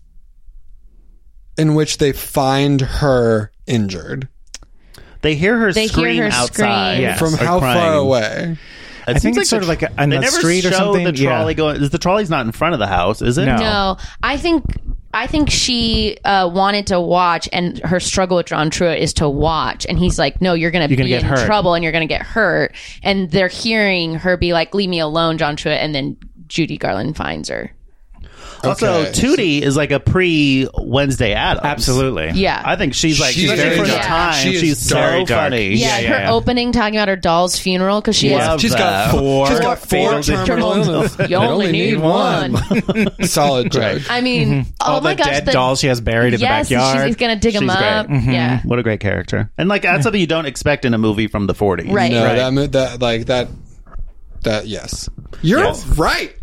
in which they find her injured? They hear her They hear scream her outside. scream. Yes. From Or how crying. far away? It I seems think it's the sort of like tr- a- on they the never street or show something. The Yeah. trolley going. Is the trolley's not in front of the house? Is it? No. No, I think I think she uh, wanted to watch, and her struggle with John Truitt is to watch. And he's like, "No, you're going to You're be gonna get in hurt. trouble, and you're going to get hurt." And they're hearing her be like, "Leave me alone, John Truitt," and then Judy Garland finds her. Also, Okay. Tootie is like a pre Wednesday Addams. Absolutely. Yeah, I think she's like She's especially very for the dark. time. She is she's so very dark. funny. yeah. yeah, her yeah. opening talking about her doll's funeral because she Love has She's got that. Four. She's got four fatal terminal terminal- illness. You only need one. Solid joke. I mean, oh All my the gosh, dead the dolls she has buried in yes, the backyard. she's gonna dig them She's up. great. Yeah, What a great character. And like that's something you don't expect in a movie from the forties. Right. No, Right. that mo- that like that that yes. You're Yes. right.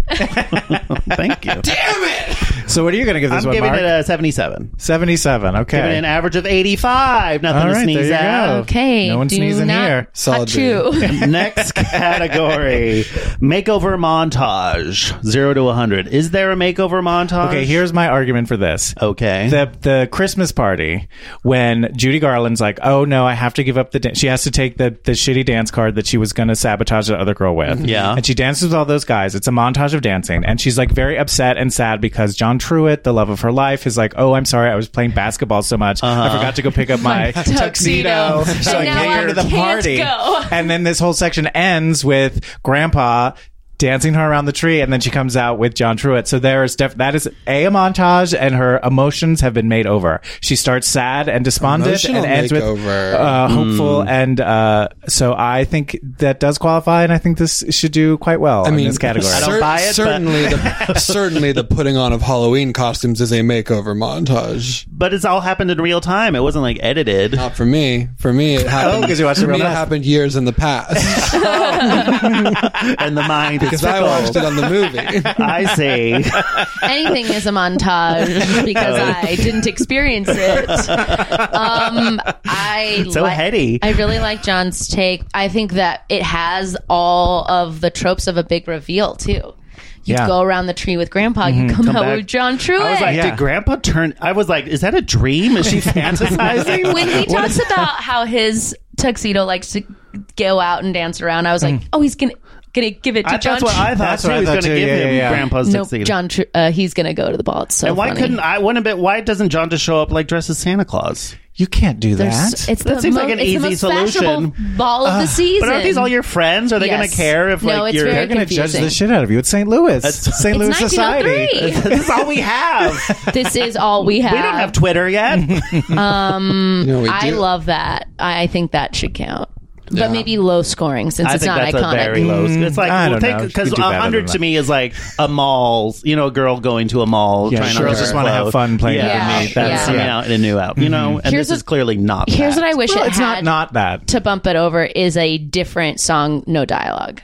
Thank you. Damn it. So what are you going to give this I'm one, giving Mark? it a seventy-seven. seventy-seven. Okay. Giving it an average of eighty-five. Nothing All to right, sneeze there you at. go. okay. No one's do sneezing not here. Solid Achoo. Next category: makeover montage. Zero to a hundred. Is there a makeover montage? Okay, here's my argument for this. Okay. The the Christmas party when Judy Garland's like, oh no, I have to give up the dance. She has to take the, the shitty dance card that she was going to sabotage the other girl with. Yeah. And she dances with all those guys. It's a montage of dancing. And she's like very upset and sad because John Truitt, the love of her life, is like, oh, I'm sorry, I was playing basketball so much. I forgot to go pick up my tuxedo. tuxedo. So I And now can't I go to the can't party. go. And then this whole section ends with Grandpa dancing her around the tree, and then she comes out with John Truitt. So there's def- that is a, a montage, and her emotions have been made over. She starts sad and despondent, Emotional and ends makeover. with uh, hopeful. And uh, so I think that does qualify, and I think this should do quite well I in mean, this category. I don't cer- buy it, but- certainly, the, certainly the putting on of Halloween costumes is a makeover montage. But it's all happened in real time. It wasn't like edited. Not for me. For me, it happened. 'cause you watched it for real me, it life. happened years in the past And the mind is because I watched it on the movie. I see. Anything is a montage because I didn't experience it. Um, I So li- heady. I really like John's take. I think that it has all of the tropes of a big reveal too. You Yeah. go around the tree with Grandpa. You come, Come out back. with John Truitt. I was like, Yeah. did Grandpa turn? I was like, is that a dream? Is she fantasizing? when he talks about how his tuxedo likes to go out and dance around, I was like, oh, he's gonna gonna give it to I, John. that's what I thought That's too. what I He was thought going to too. give Yeah, him yeah, yeah. Grandpa's Nope, tuxedo. John. Tru- uh, he's gonna go to the ball. It's so and why funny. couldn't I? Wouldn't have been, why doesn't John just show up like dressed as Santa Claus? You can't do There's- that. It's That the seems mo- like an it's the easy most solution. fashionable ball of the season. But aren't these all your friends? Are they going Yes. to care if No, like it's you're? very They're going to judge confusing. the shit out of you. It's Saint Louis. Saint Louis It's Society. nineteen oh three. This is all we have. This is all we have. We don't have Twitter yet. You know, we I do. love that. I I think that should count. Yeah. but maybe low scoring since I it's think not that's iconic. a very low. It's like I well, don't know. think You because could do a better hundred than to that. me is like a mall. You know, a girl going to a mall Yeah, trying girls to just wanna have fun playing yeah. with Yeah. meat. That's Yeah. coming out in a new out. You know, and Here's this a- is clearly not. Here's that. what I wish Well, it it's had not not that. to bump it over is a different song, no dialogue.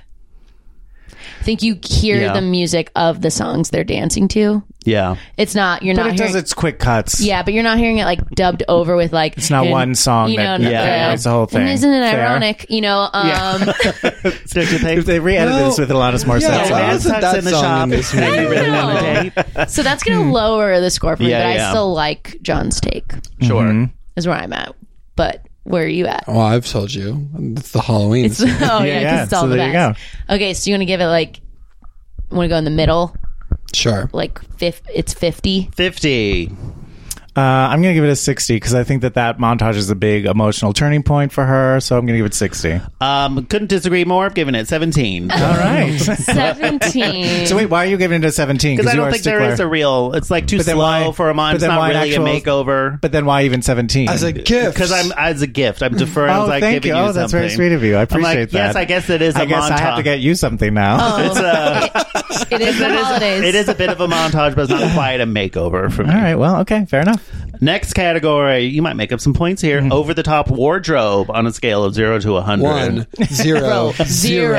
I think you hear Yeah. the music of the songs they're dancing to. Yeah. It's not you're But not it hearing does its quick cuts. yeah, but you're not hearing it like dubbed over with like It's not and, one song You know, that- yeah, uh, it's the whole thing. And isn't it Fair. ironic? You know, um, Don't you think? If they re-edited No. this with Alanis Morissette, Yeah, song. why Man isn't tucks that in the song shop in this and you movie? really I want know. to date. so that's gonna lower the score for me. Yeah, but yeah. I still like John's take. Sure. Mm-hmm. Is where I'm at. But where are you at? Well, I've told you. It's the Halloween. It's, oh scene. yeah, 'cause yeah, it's all so the there you best. Okay, so you want to give it like, want to go in the middle, Sure. like fif- it's fifty. Fifty. Uh, I'm going to give it a sixty because I think that that montage is a big emotional turning point for her. So I'm going to give it sixty. Um, couldn't disagree more. I'm giving it seventeen. All right. Seventeen. So wait, why are you giving it a seventeen? Because I you don't are think there stickler. is a real. It's like too But then slow why- for a mom. but It's then not why an really actual- a makeover. But then why even seventeen? As a gift. Because I'm as a gift. I'm deferring. I Oh, was like thank giving you. you Oh, that's very something. sweet of you. I I'm appreciate like, that. Yes, I guess it is a I guess montage. I have to get you something now. It's a, it is the holidays. it is a bit of a montage, but it's not quite a makeover for me. All right. Well, okay. Fair enough. Next category, you might make up some points here. Mm-hmm. Over the top wardrobe on a scale of zero to a hundred. One, zero, Zero.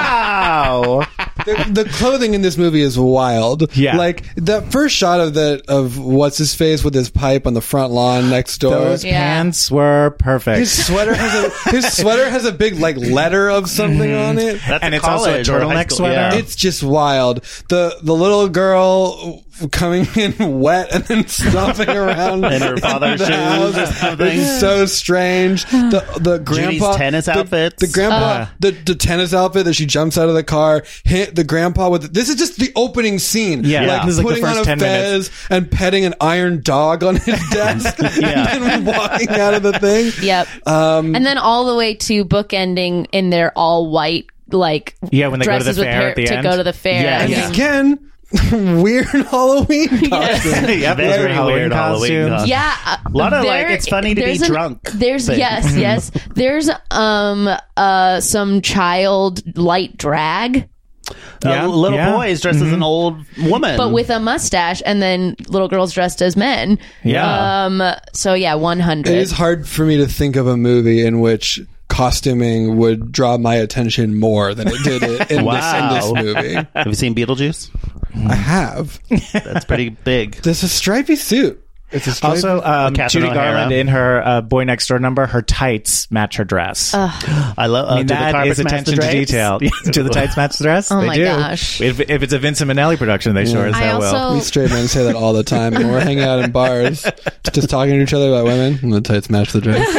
Wow. the, the clothing in this movie is wild. Yeah. Like that first shot of the of what's his face with his pipe on the front lawn next door. Those Yeah. pants were perfect. His sweater has a his sweater has a big like letter of something on it. That's And a it's also a college or high turtleneck school- sweater. yeah. It's just wild. The the little girl coming in wet and then stomping around In her father's the shoes house. or something. It's so strange. The the grandpa tennis the- outfits. The, grandpa Uh. the, the tennis outfit that she jumps out of the car. Hit the grandpa with this is just the opening scene. Yeah. like This is like the putting first on a ten fez and petting an iron dog on his desk Yeah. and then walking out of the thing. Yep. Um, and then all the way to bookending in their all white like Yeah, when they go to the dresses with fair hair at the to end. go to the fair. Yeah. I mean, Yeah. Again, weird Halloween costume. yeah, Very very Halloween weird Halloween costumes. costume. Yeah, A lot of, like, it's funny to be there's an- drunk There's thing. yes, yes. There's um uh some child light drag, Yeah, Uh, little yeah. boys dressed as an old woman. but with a mustache, and then little girls dressed as men. Yeah. Um. So yeah, one It hundred. is hard for me to think of a movie in which costuming would draw my attention more than it did in, Wow. this, in this movie. Have you seen Beetlejuice? I have. That's pretty big. There's a stripy suit. It's a stripy Also, um, Catherine Judy O'Hara. Garland in her uh, Boy Next Door number, her tights match her dress. I love. Uh, I mean, do the that carpets is match attention the to drapes? detail. Do the tights match the dress? Oh they my do. gosh. If, if it's a Vincent Minnelli production, they sure as I hell also- will. We straight men say that all the time when we're hanging out in bars, just talking to each other about women, and the tights match the dress.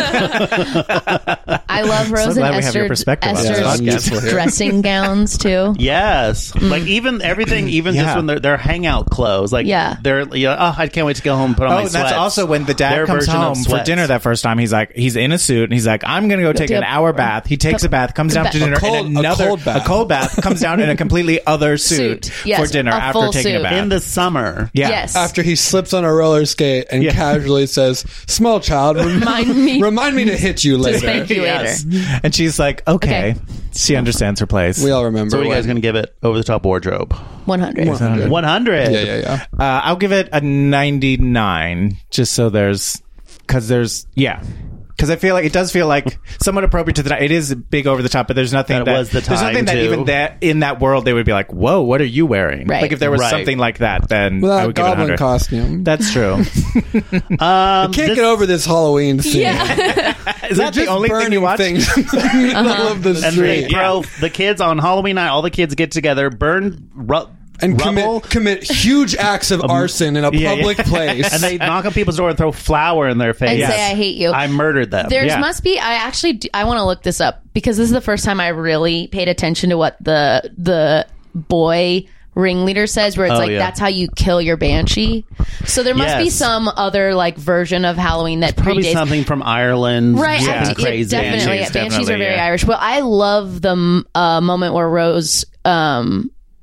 I love Rose glad and we have your Esther, perspective on this Esther's podcast. Useful here. dressing gowns too. Yes, like even everything, even Yeah. just when they're, they're hangout clothes, like Yeah. they're you know, oh, I can't wait to go home and put on Oh, my and sweats. that's also when the dad Their comes version of home for sweats. dinner that first time. He's like, he's in a suit, and he's like, I'm going to go take Yep. an hour bath. He takes a bath, comes down to A dinner cold- in a another cold bath. a cold bath, comes down in a completely other suit, Suit. Yes, for dinner a after full taking a suit. bath. in the summer. yeah. Yes. After he slips on a roller skate and Yeah. casually says, "Small child, rem- Remind me- remind me to hit you to later." spank you Yes. later. And she's like, okay. Okay. She understands her place. We all remember. So, what are you guys when- going to give it? Over the top wardrobe. One hundred. One hundred. Yeah, yeah, yeah. Uh, I'll give it a ninety-nine, just so there's, because there's, yeah. Because I feel like it does feel like somewhat appropriate to the time. It is big over the top, but there's nothing That that, was the there's nothing time, that too. even that in that world they would be like, "Whoa, what are you wearing?" Right. Like if there was Right. something like that, then I Without would give it a goblin hundred. costume. That's true. Um, Can't this- get over this Halloween scene. Yeah. Is that the Just only thing you burning watch? things in the middle of the and they street. throw the kids on Halloween night. All the kids get together, burn ru- And rubble, commit, commit huge acts of arson in a yeah, yeah. public place. and they knock on people's door and throw flour in their face. And say, "I hate you." I murdered them. There's Yeah. must be. I actually. Do, I want to look this up because this is the first time I really paid attention to what the the boy ringleader says, where it's Oh, like yeah. that's how you kill your banshee. So there must be Yes. some other like version of Halloween that Probably predates. something from Ireland. Right, Yeah, I- it- crazy. definitely. Banshees, Banshees, definitely, are very yeah. Irish. Well, I love the uh, moment where Rose um,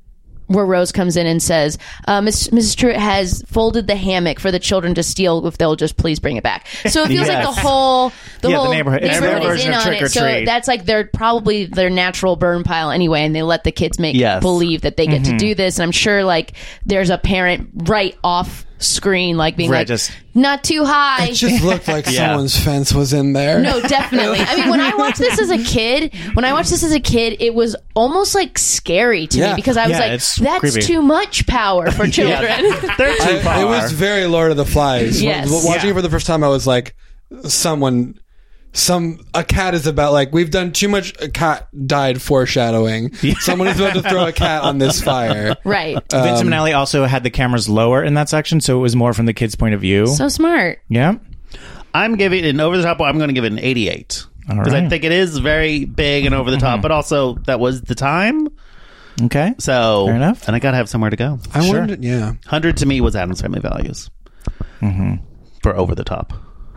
where Rose comes in and says, uh, Miss, Missus Truitt has folded the hammock for the children to steal if they'll just please bring it back. So it feels Yes. like the whole the Yeah, the whole neighborhood- it's neighborhood their is version in of on trick or it. So treat. that's like they're probably their natural burn pile anyway, and they let the kids make Yes. believe that they get Mm-hmm. to do this. And I'm sure like there's a parent right off screen like being Right, like just- not too high. It just looked like Yeah. someone's fence was in there. No, definitely. I mean, when I watched this as a kid, when I watched this as a kid, it was almost like scary to Yeah. me because I was Yeah, like, it's that's creepy. too much power for children. They're too I- far. it was very Lord of the Flies. Yes. W- Watching Yeah. it for the first time, I was like, someone, some a cat is about like we've done too much. A cat died foreshadowing. Someone is about to throw a cat on this fire. Right. Vincent Minnelli also had the cameras lower in that section, so it was more from the kid's point of view. So smart. yeah. I'm giving an over the top. I'm going to give it an eighty-eight All because I right. think it is very big and over the top, but also that was the time. Okay. So Fair enough. and I got to have somewhere to go. I Sure. wanted, yeah. one hundred to me was Adam's Family Values for over the top.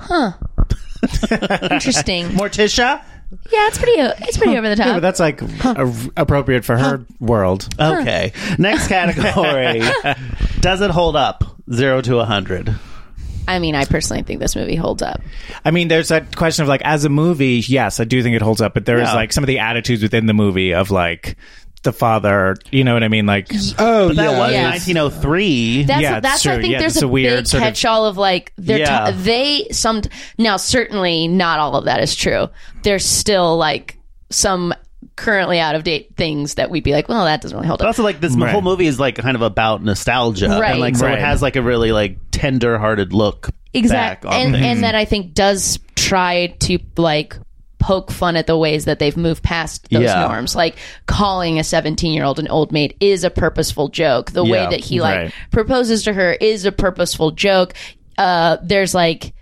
Interesting. Morticia. Yeah, it's pretty. It's pretty over the top. Yeah, but that's like a- appropriate for her world. Okay. Next category. Does it hold up? Zero to a hundred. I mean, I personally think this movie holds up. I mean, there's that question of like, as a movie, yes, I do think it holds up, but there is Yeah. like some of the attitudes within the movie of like the father, you know what I mean? Like, Oh, But that yeah. was Yes. nineteen oh three. That's Yeah, that's it's I true. think Yeah, there's it's a, a weird big sort of- catch-all of like they're Yeah. ta- they some now certainly not all of that is true. There's still like some currently out of date things that we'd be like, well, that doesn't really hold But up. also, like, this Right. whole movie is like kind of about nostalgia, Right. and like so Right. it has like a really like tender-hearted look Exactly, back on and things. and that I think does try to like poke fun at the ways that they've moved past those Yeah. norms. Like calling a seventeen year old an old maid is a purposeful joke. The way Yeah, that he like right. proposes to her is a purposeful joke. Uh, there's like,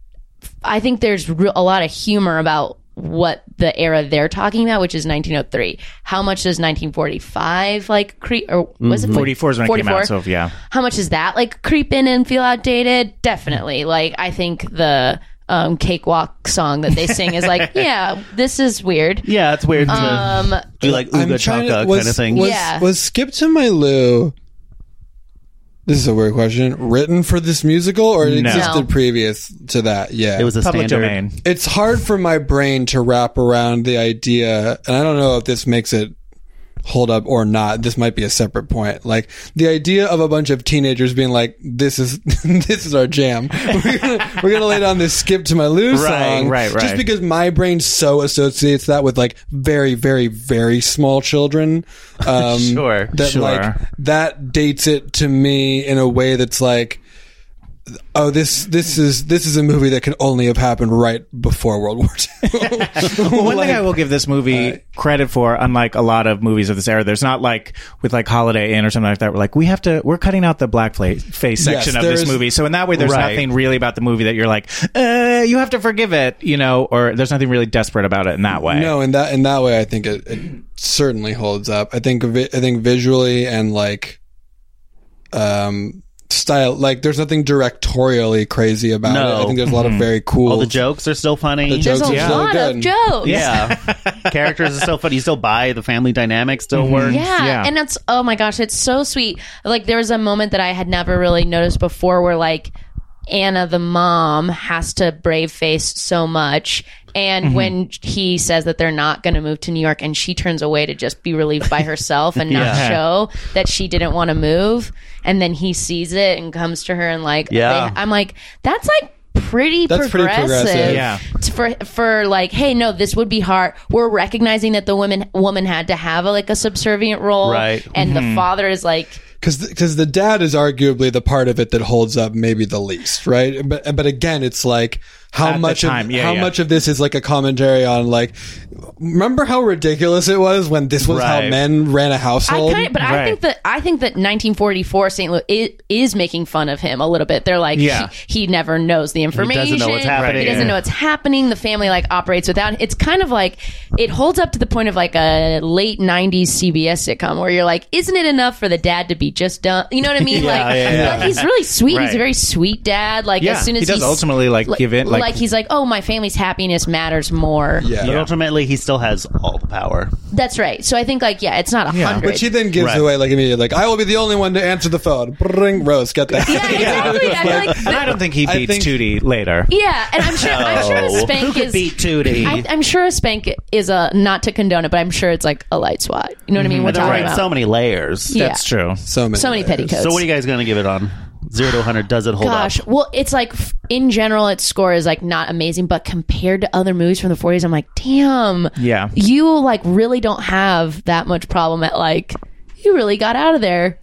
I think there's re- a lot of humor about what the era they're talking about, which is nineteen oh three. How much does nineteen forty-five like creep, or was it forty-four is when it came out, so yeah. How much does that like creep in and feel outdated? Definitely. Like, I think the um, Cakewalk song that they sing is like, yeah, this is weird. yeah, it's weird to Um, do like I'm Ooga trying to- Chaka was- kind of thing. Was, Yeah. was Skip to My Lou, this is a weird question, written for this musical or it No. existed No. previous to that? Yeah. It was a Public standard. domain. It's hard for my brain to wrap around the idea, and I don't know if this makes it hold up or not. This might be a separate point. Like the idea of a bunch of teenagers being like, "This is this is our jam. We're gonna, we're gonna lay down this Skip to My Lou Right, song." right, right. Just because my brain so associates that with like very, very, very small children. Um, Sure, that sure. like that dates it to me in a way that's like, oh, this this is this is a movie that can only have happened right before World War Two. Well, one Like, thing I will give this movie uh, credit for, unlike a lot of movies of this era, there's not like with like Holiday Inn or something like that. We're like, we have to, we're cutting out the black fla- face section of this there's- movie. So in that way, there's Right. nothing really about the movie that you're like, uh, you have to forgive it, you know, or there's nothing really desperate about it in that way. No, in that in that way, I think it, it certainly holds up. I think vi- I think visually and like, um, style, like there's nothing directorially crazy about No. it. I think there's a lot of very cool. All the jokes are still funny. The there's jokes a are still lot good. of jokes. Yeah, characters are still funny. You still buy the family dynamic still works. Yeah, Yeah. and it's oh my gosh, it's so sweet. Like there was a moment that I had never really noticed before, where like Anna, the mom, has to brave face so much, and when he says that they're not going to move to New York, and she turns away to just be relieved by herself and not Yeah. show that she didn't want to move, and then he sees it and comes to her and like, Yeah. they, I'm like, that's like pretty That's pretty progressive. progressive. Yeah. T- for for like, hey, no, this would be hard. We're recognizing that the woman woman had to have a, like a subservient role, Right. And the father is like, because because the dad is arguably the part of it that holds up maybe the least, right? But but again, it's like how At the much time, of yeah, how yeah. much of this is like a commentary on like, remember how ridiculous it was when this was how Right. men ran a I household. kind of, but I Right. think that I think that nineteen forty-four Saint Louis is, is making fun of him a little bit. They're like, Yeah. he, he never knows the information. know what's happening. He doesn't Yeah. know what's happening. The family like operates without. It's kind of like it holds up to the point of like a late nineties C B S sitcom where you're like, isn't it enough for the dad to be just dumb? You know what I mean? Yeah, like, yeah, yeah. but he's really sweet. He's Right. a very sweet dad. Like Yeah, as soon as he does he's- ultimately like, give in, like, like he's like, oh, my family's happiness matters more. Yeah. But ultimately, he still has all the power. That's right. So I think like yeah, it's not a Yeah. hundred. Which he then gives Right. away like immediately, like I will be the only one to answer the phone. Bring Rose, get that. yeah, exactly. I feel like And I don't think he I beats think- Tootie later. yeah, and I'm sure I'm sure a Oh, spank who could is beat Tootie? I, I'm sure a spank is a not to condone it, but I'm sure it's like a light swat. You know what I mean? We're But they're talking right, about so many layers. Yeah. That's true. So many, so many layers. petticoats. So what are you guys going to give it on? Zero to one hundred, does it hold Gosh, up? well, it's like f- in general, its score is like not amazing, but compared to other movies from the forties, I'm like, damn, Yeah. you like really don't have that much problem at like, you really got out of there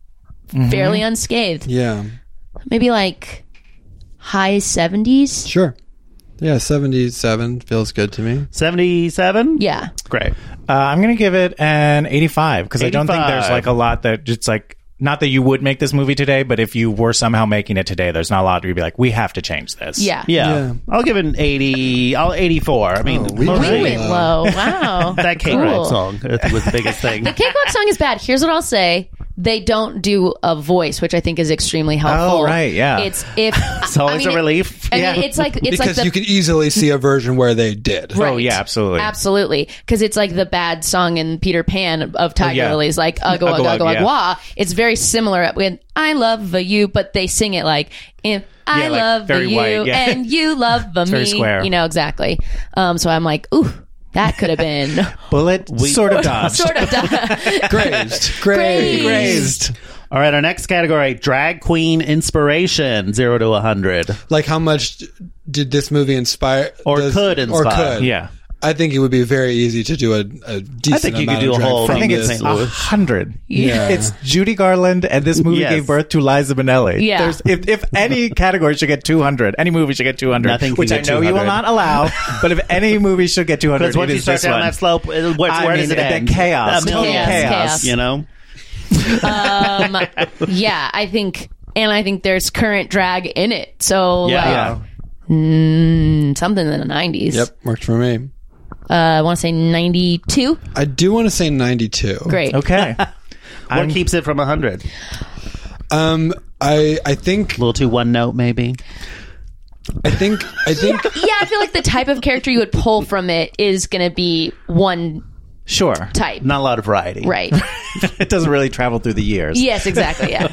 fairly unscathed. Yeah, Maybe like high seventies. sure. Yeah, seventy-seven feels good to me. seventy-seven? Yeah. Great. Uh, I'm going to give it an eighty-five because I don't think there's eighty-five. like a lot that just like, not that you would make this movie today, but if you were somehow making it today, there's not a lot where you'd be like, we have to change this. Yeah. Yeah. Yeah. I'll give it an eighty. I'll eighty-four. I mean, Oh, we most We of went the- went low. Wow. that Cakewalk Cool. song I think was the biggest thing. The Cakewalk song is bad. Here's what I'll say. They don't do a voice, which I think is extremely helpful. Oh, right, yeah. It's if It's always I mean, a relief. I mean, Yeah. it's like it's Because like the you could easily see a version where they did. Right. Oh, yeah, absolutely. Absolutely. Because it's like the bad song in Peter Pan of Tiger yeah. Lily's, like, ugga, Ugga, ugga, ugga, ugga, yeah. wah. It's very similar with I love you, but they sing it like, if I Yeah, like, love very you white, yeah. and you love me. very square. You know, exactly. Um, so I'm like, ooh, that could have been Bullet sort of dodged. sort of done. Grazed. Grazed. Grazed. All right, our next category, drag queen inspiration, zero to one hundred. Like how much did this movie inspire? Or does- could Or inspire. could. Yeah. I think it would be very easy to do a, a decent I think you could amount do of a drag whole from I think thing it's in this. Saint a Louis. hundred. Yeah. It's Judy Garland, and this movie Yes. gave birth to Liza Minnelli. Yeah. There's, if, if any category should get two hundred, any movie should get two hundred, Nothing can which I get know you will two hundred. not allow, but if any movie should get two hundred, Because once it you is start this down one. that slope, it- where, I where mean, does it the end? chaos. A million Chaos, chaos, chaos. you know? um, yeah, I think, and I think there's current drag in it. So, Yeah. like, mm, something in the nineties. Yep, worked for me. Uh, I want to say ninety-two. I do want to say ninety-two. Great. Okay. What keeps it from one hundred? Um, I I think A little too one note, maybe? I think I think Yeah, I feel like the type of character you would pull from it is going to be one Sure. type. Not a lot of variety. Right. It doesn't really travel through the years. Yes, exactly. Yeah.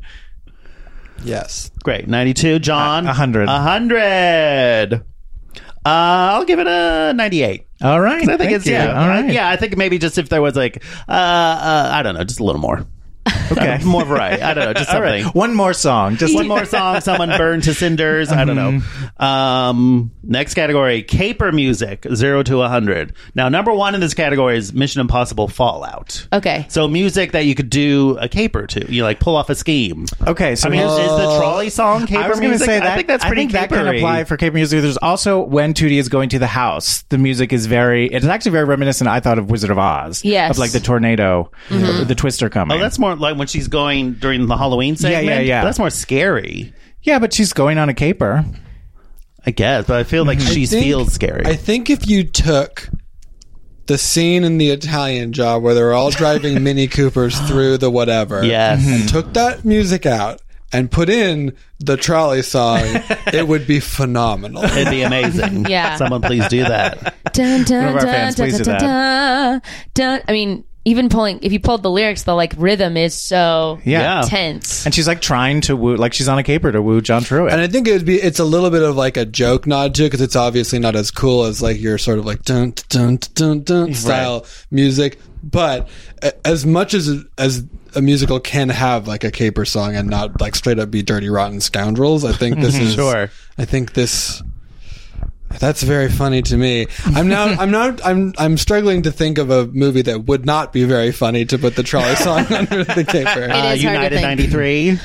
yes. Great. ninety-two. John? A- a hundred. A hundred. Uh, I'll give it a ninety-eight. All right. I think Thank it's you. yeah, All right. yeah. I think maybe just if there was like, uh, uh I don't know, just a little more, Okay. more variety. I don't know, just All something. right. One more song. Just One more song, someone burned to cinders. I don't know. Um, next category, caper music, zero to a hundred. Now, number one in this category is Mission Impossible Fallout. Okay. So music that you could do a caper to, you like pull off a scheme. Okay, so I mean, is, here's- is the trolley song caper I was going to music? say that. I think that's pretty that can capery. apply for caper music. There's also when Tootie is going to the house. The music is very. It's actually very reminiscent. I thought of Wizard of Oz. Yes. Of like the tornado, or the twister coming. Oh, that's more like when she's going during the Halloween segment. yeah, yeah. But that's more scary, yeah, but she's going on a caper. I guess. But I feel like she I think- feels scary. I think if you took the scene in the Italian Job where they're all driving Mini Coopers through the whatever, Yes. and took that music out and put in the trolley song, it would be phenomenal. It'd be amazing. Yeah. Someone please do that. Dun, dun, One of our dun, fans, dun, please do dun, dun, dun. I mean, even pulling, if you pulled the lyrics, the like rhythm is so Yeah. tense. And she's like trying to woo, like she's on a caper to woo John Truitt. And I think it would be, it's a little bit of like a joke nod to it because it's obviously not as cool as like your sort of like dun dun dun dun style music. But a- as much as as a musical can have like a caper song and not like straight up be Dirty Rotten Scoundrels, I think this is Sure. I think this. That's very funny to me. I'm now. I'm not. I'm. I'm struggling to think of a movie that would not be very funny to put the trolley song under the caper. It Uh, is hard to United think. ninety-three.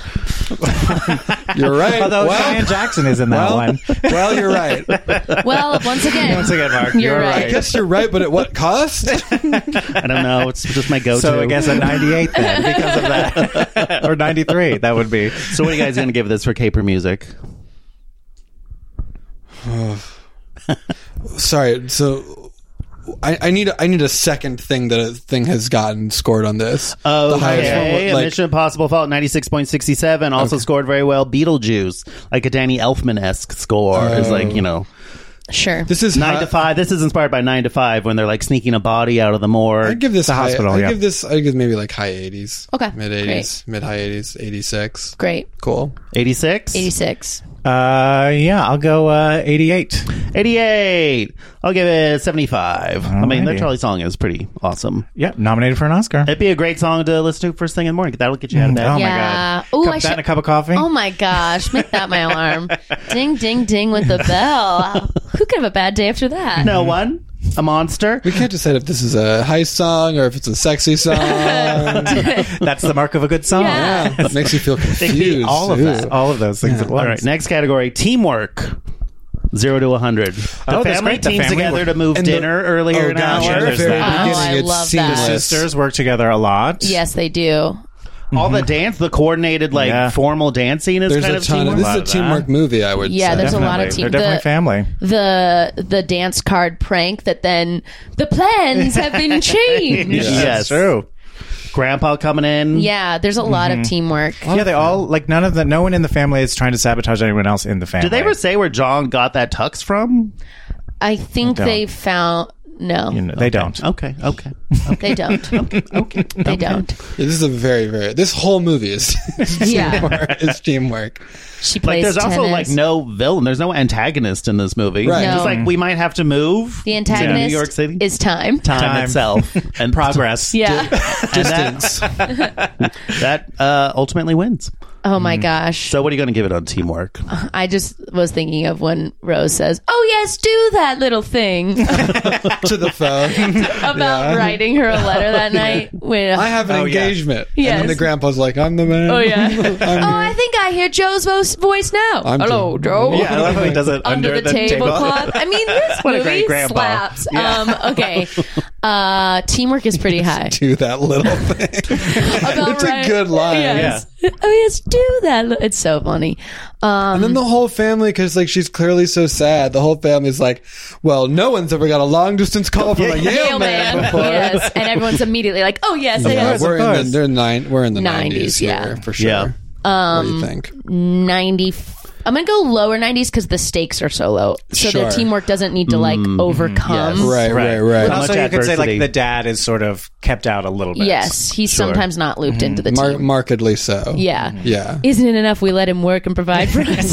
You're right. Although well, Diane Jackson is in that well, one. well, you're right. Well, once again, Once again, Mark, You're you're, right. I right. guess you're right, but at what cost? I don't know. It's just my go-to. So I guess a ninety-eight then because of that, or ninety-three. That would be. So what are you guys going to give this for caper music? Sorry. So, I, I need a, I need a second thing that a thing has gotten scored on this. Oh, The highest okay. one, like- Mission Impossible Fallout ninety-six point six seven also Okay. scored very well. Beetlejuice, like a Danny Elfman-esque score, is like, you know, Sure. This is nine hi- to five. This is inspired by nine to five when they're like sneaking a body out of the morgue. I give this The high, hospital, I yeah. give this. I give maybe like high eighties. Okay, Mid eighties. Mid high eighties. eighty-six. Great. Cool. eighty-six? eighty-six. Uh, yeah, I'll go uh, eighty-eight. eighty-eight. I'll give it seventy-five. I mean, that Alrighty. Charlie song is pretty awesome. Yeah, nominated for an Oscar. It'd be a great song to listen to first thing in the morning. That'll get you out of bed. Oh Yeah. my god! Ooh, Cup, I that should- and a cup of coffee. Oh my gosh, make that my alarm. Ding, ding, ding with the bell. Who could have a bad day after that? No one. A monster. We can't decide if this is a heist song or if it's a sexy song. That's the mark of a good song. Yeah. It makes you feel confused. all of Ooh. that, all of those things at once. All right, next category, teamwork. Zero to one hundred. The Oh, that's family great. The teams family together work- to move And the- dinner earlier Oh an gosh, hour. at the There's very that. beginning, Oh, I it's love that. seamless. Sisters work together a lot. Yes, they do. All the dance, the coordinated, like Yeah. formal dancing is There's kind a of ton teamwork. of. This is Lot a of that. teamwork movie. I would. Yeah, say. there's a lot of Definitely. team. They're definitely the, family. the the dance card prank that then the plans have been changed. Yes. That's true. Grandpa coming in. Yeah, there's a lot of teamwork. Yeah, they all like none of the no one in the family is trying to sabotage anyone else in the family. Did they ever say where John got that tux from? I think I don't. they found no, You know, they don't. Okay, okay. they don't. okay. They don't. Yeah, this is a very, very. This whole movie is Yeah, teamwork. Is teamwork. she Like, plays there's also tennis. like no villain. There's no antagonist in this movie. Right. No. It's like we might have to move The to antagonist New York City. is time. time, Time. itself and Progress. Yeah. and Distance. that, that uh, ultimately wins. Oh my gosh. So what are you going to give it on teamwork? I just was thinking of when Rose says, "Oh yes, do that little thing," to the phone. about Yeah. writing her a letter that night. When I have an Oh, yeah. engagement. Yes. And then the grandpa's like, I'm the man. Oh yeah. I'm oh, here. I think I hear Joe's vo- voice now. I'm Hello, Joe. Yeah, I love how he does it Under, under, the, tablecloth. I mean, this What a movie great grandpa. slaps. Yeah. Um, okay, uh, teamwork is pretty high. Do that little thing. About It's a right- good line. Yes. Oh yes, do that. li- It's so funny. Um, And then the whole family, because like she's clearly so sad, the whole family's like, well, no one's ever got a long distance call from a Yale, Yale man, man. before. Yes, and everyone's immediately like, "Oh yes, Yeah, yes." we're of in the course. they're nine, we're in the nineties, nineties, here yeah. for sure. Yeah. what do you think? ninety. I'm gonna go lower nineties because the stakes are so low, so Sure. the teamwork doesn't need to like overcome. yes. Right, right, But right. also, much you could say adversity. like the dad is sort of kept out a little bit. Yes, he's Sure. sometimes not looped into the Mar- team. markedly so. Yeah. Yeah. Isn't it enough we let him work and provide for us?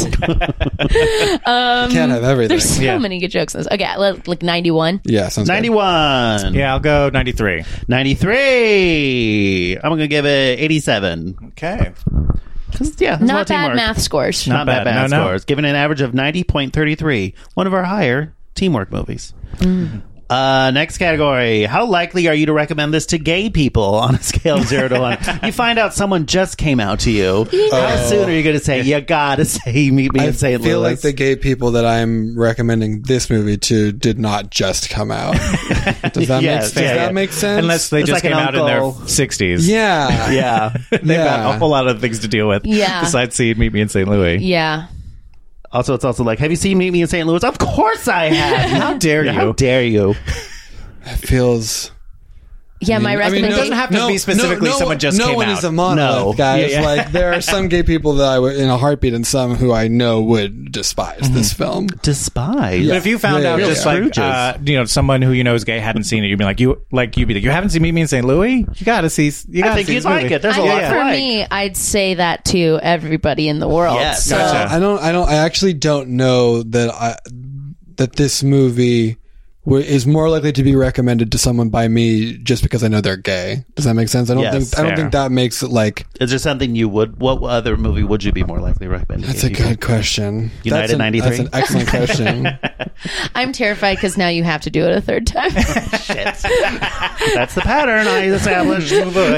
um, Can't have everything. There's so Yeah. many good jokes in this. Okay, let- like ninety-one. Yeah, sounds good. ninety-one. Yeah, I'll go ninety-three. ninety-three. I'm going to give it eighty-seven. Okay. 'Cause, yeah, there's a lot Not of bad teamwork. math scores. Not, Not bad bad. math No, no. scores. Given an average of ninety point three three. One of our higher teamwork movies. Uh, next category. How likely are you to recommend this to gay people on a scale of zero to one? You find out someone just came out to you. How soon are you going to say, you gotta say, meet me I in Saint feel Louis? like the gay people that I'm recommending this movie to did not just come out. Does that, Yes, make, does yeah, that yeah. make sense? Unless they It's just like came an out in their uncle. sixties. yeah. yeah. They've Yeah. got a whole lot of things to deal with. Yeah. Besides seeing Meet Me in Saint Louis. Yeah. Also, it's also like, have you seen Meet Me in Saint Louis? Of course I have. How dare you? How dare you? It feels. Yeah, my I mean, recommendation. it doesn't have to be specifically someone just no came one out. is a monolith, No. guys. Yeah, yeah. Like there are some gay people that I would in a heartbeat, and some who I know would despise this film. Despise. Yeah. But if you found Yeah, out yeah, just yeah. like Scrooges. uh, you know someone who you know is gay hadn't seen it, you'd be like you like you'd be like you haven't seen Meet Me in Saint Louis. You got to see. You I gotta think see you'd this like movie. it. There's a I lot think to for like. me, I'd say that to everybody in the world. Yes. So, Gotcha. I don't. I don't. I actually don't know that I that this movie w- is more likely to be recommended to someone by me just because I know they're gay. Does that make sense? I don't Yes, think. I don't fair. think that makes it like. Is there something you would, what other movie would you be more likely to recommend? to That's gay a people? good question. United That's an- ninety-three? That's an excellent question. I'm terrified because now you have to do it a third time. Shit. That's the pattern I established.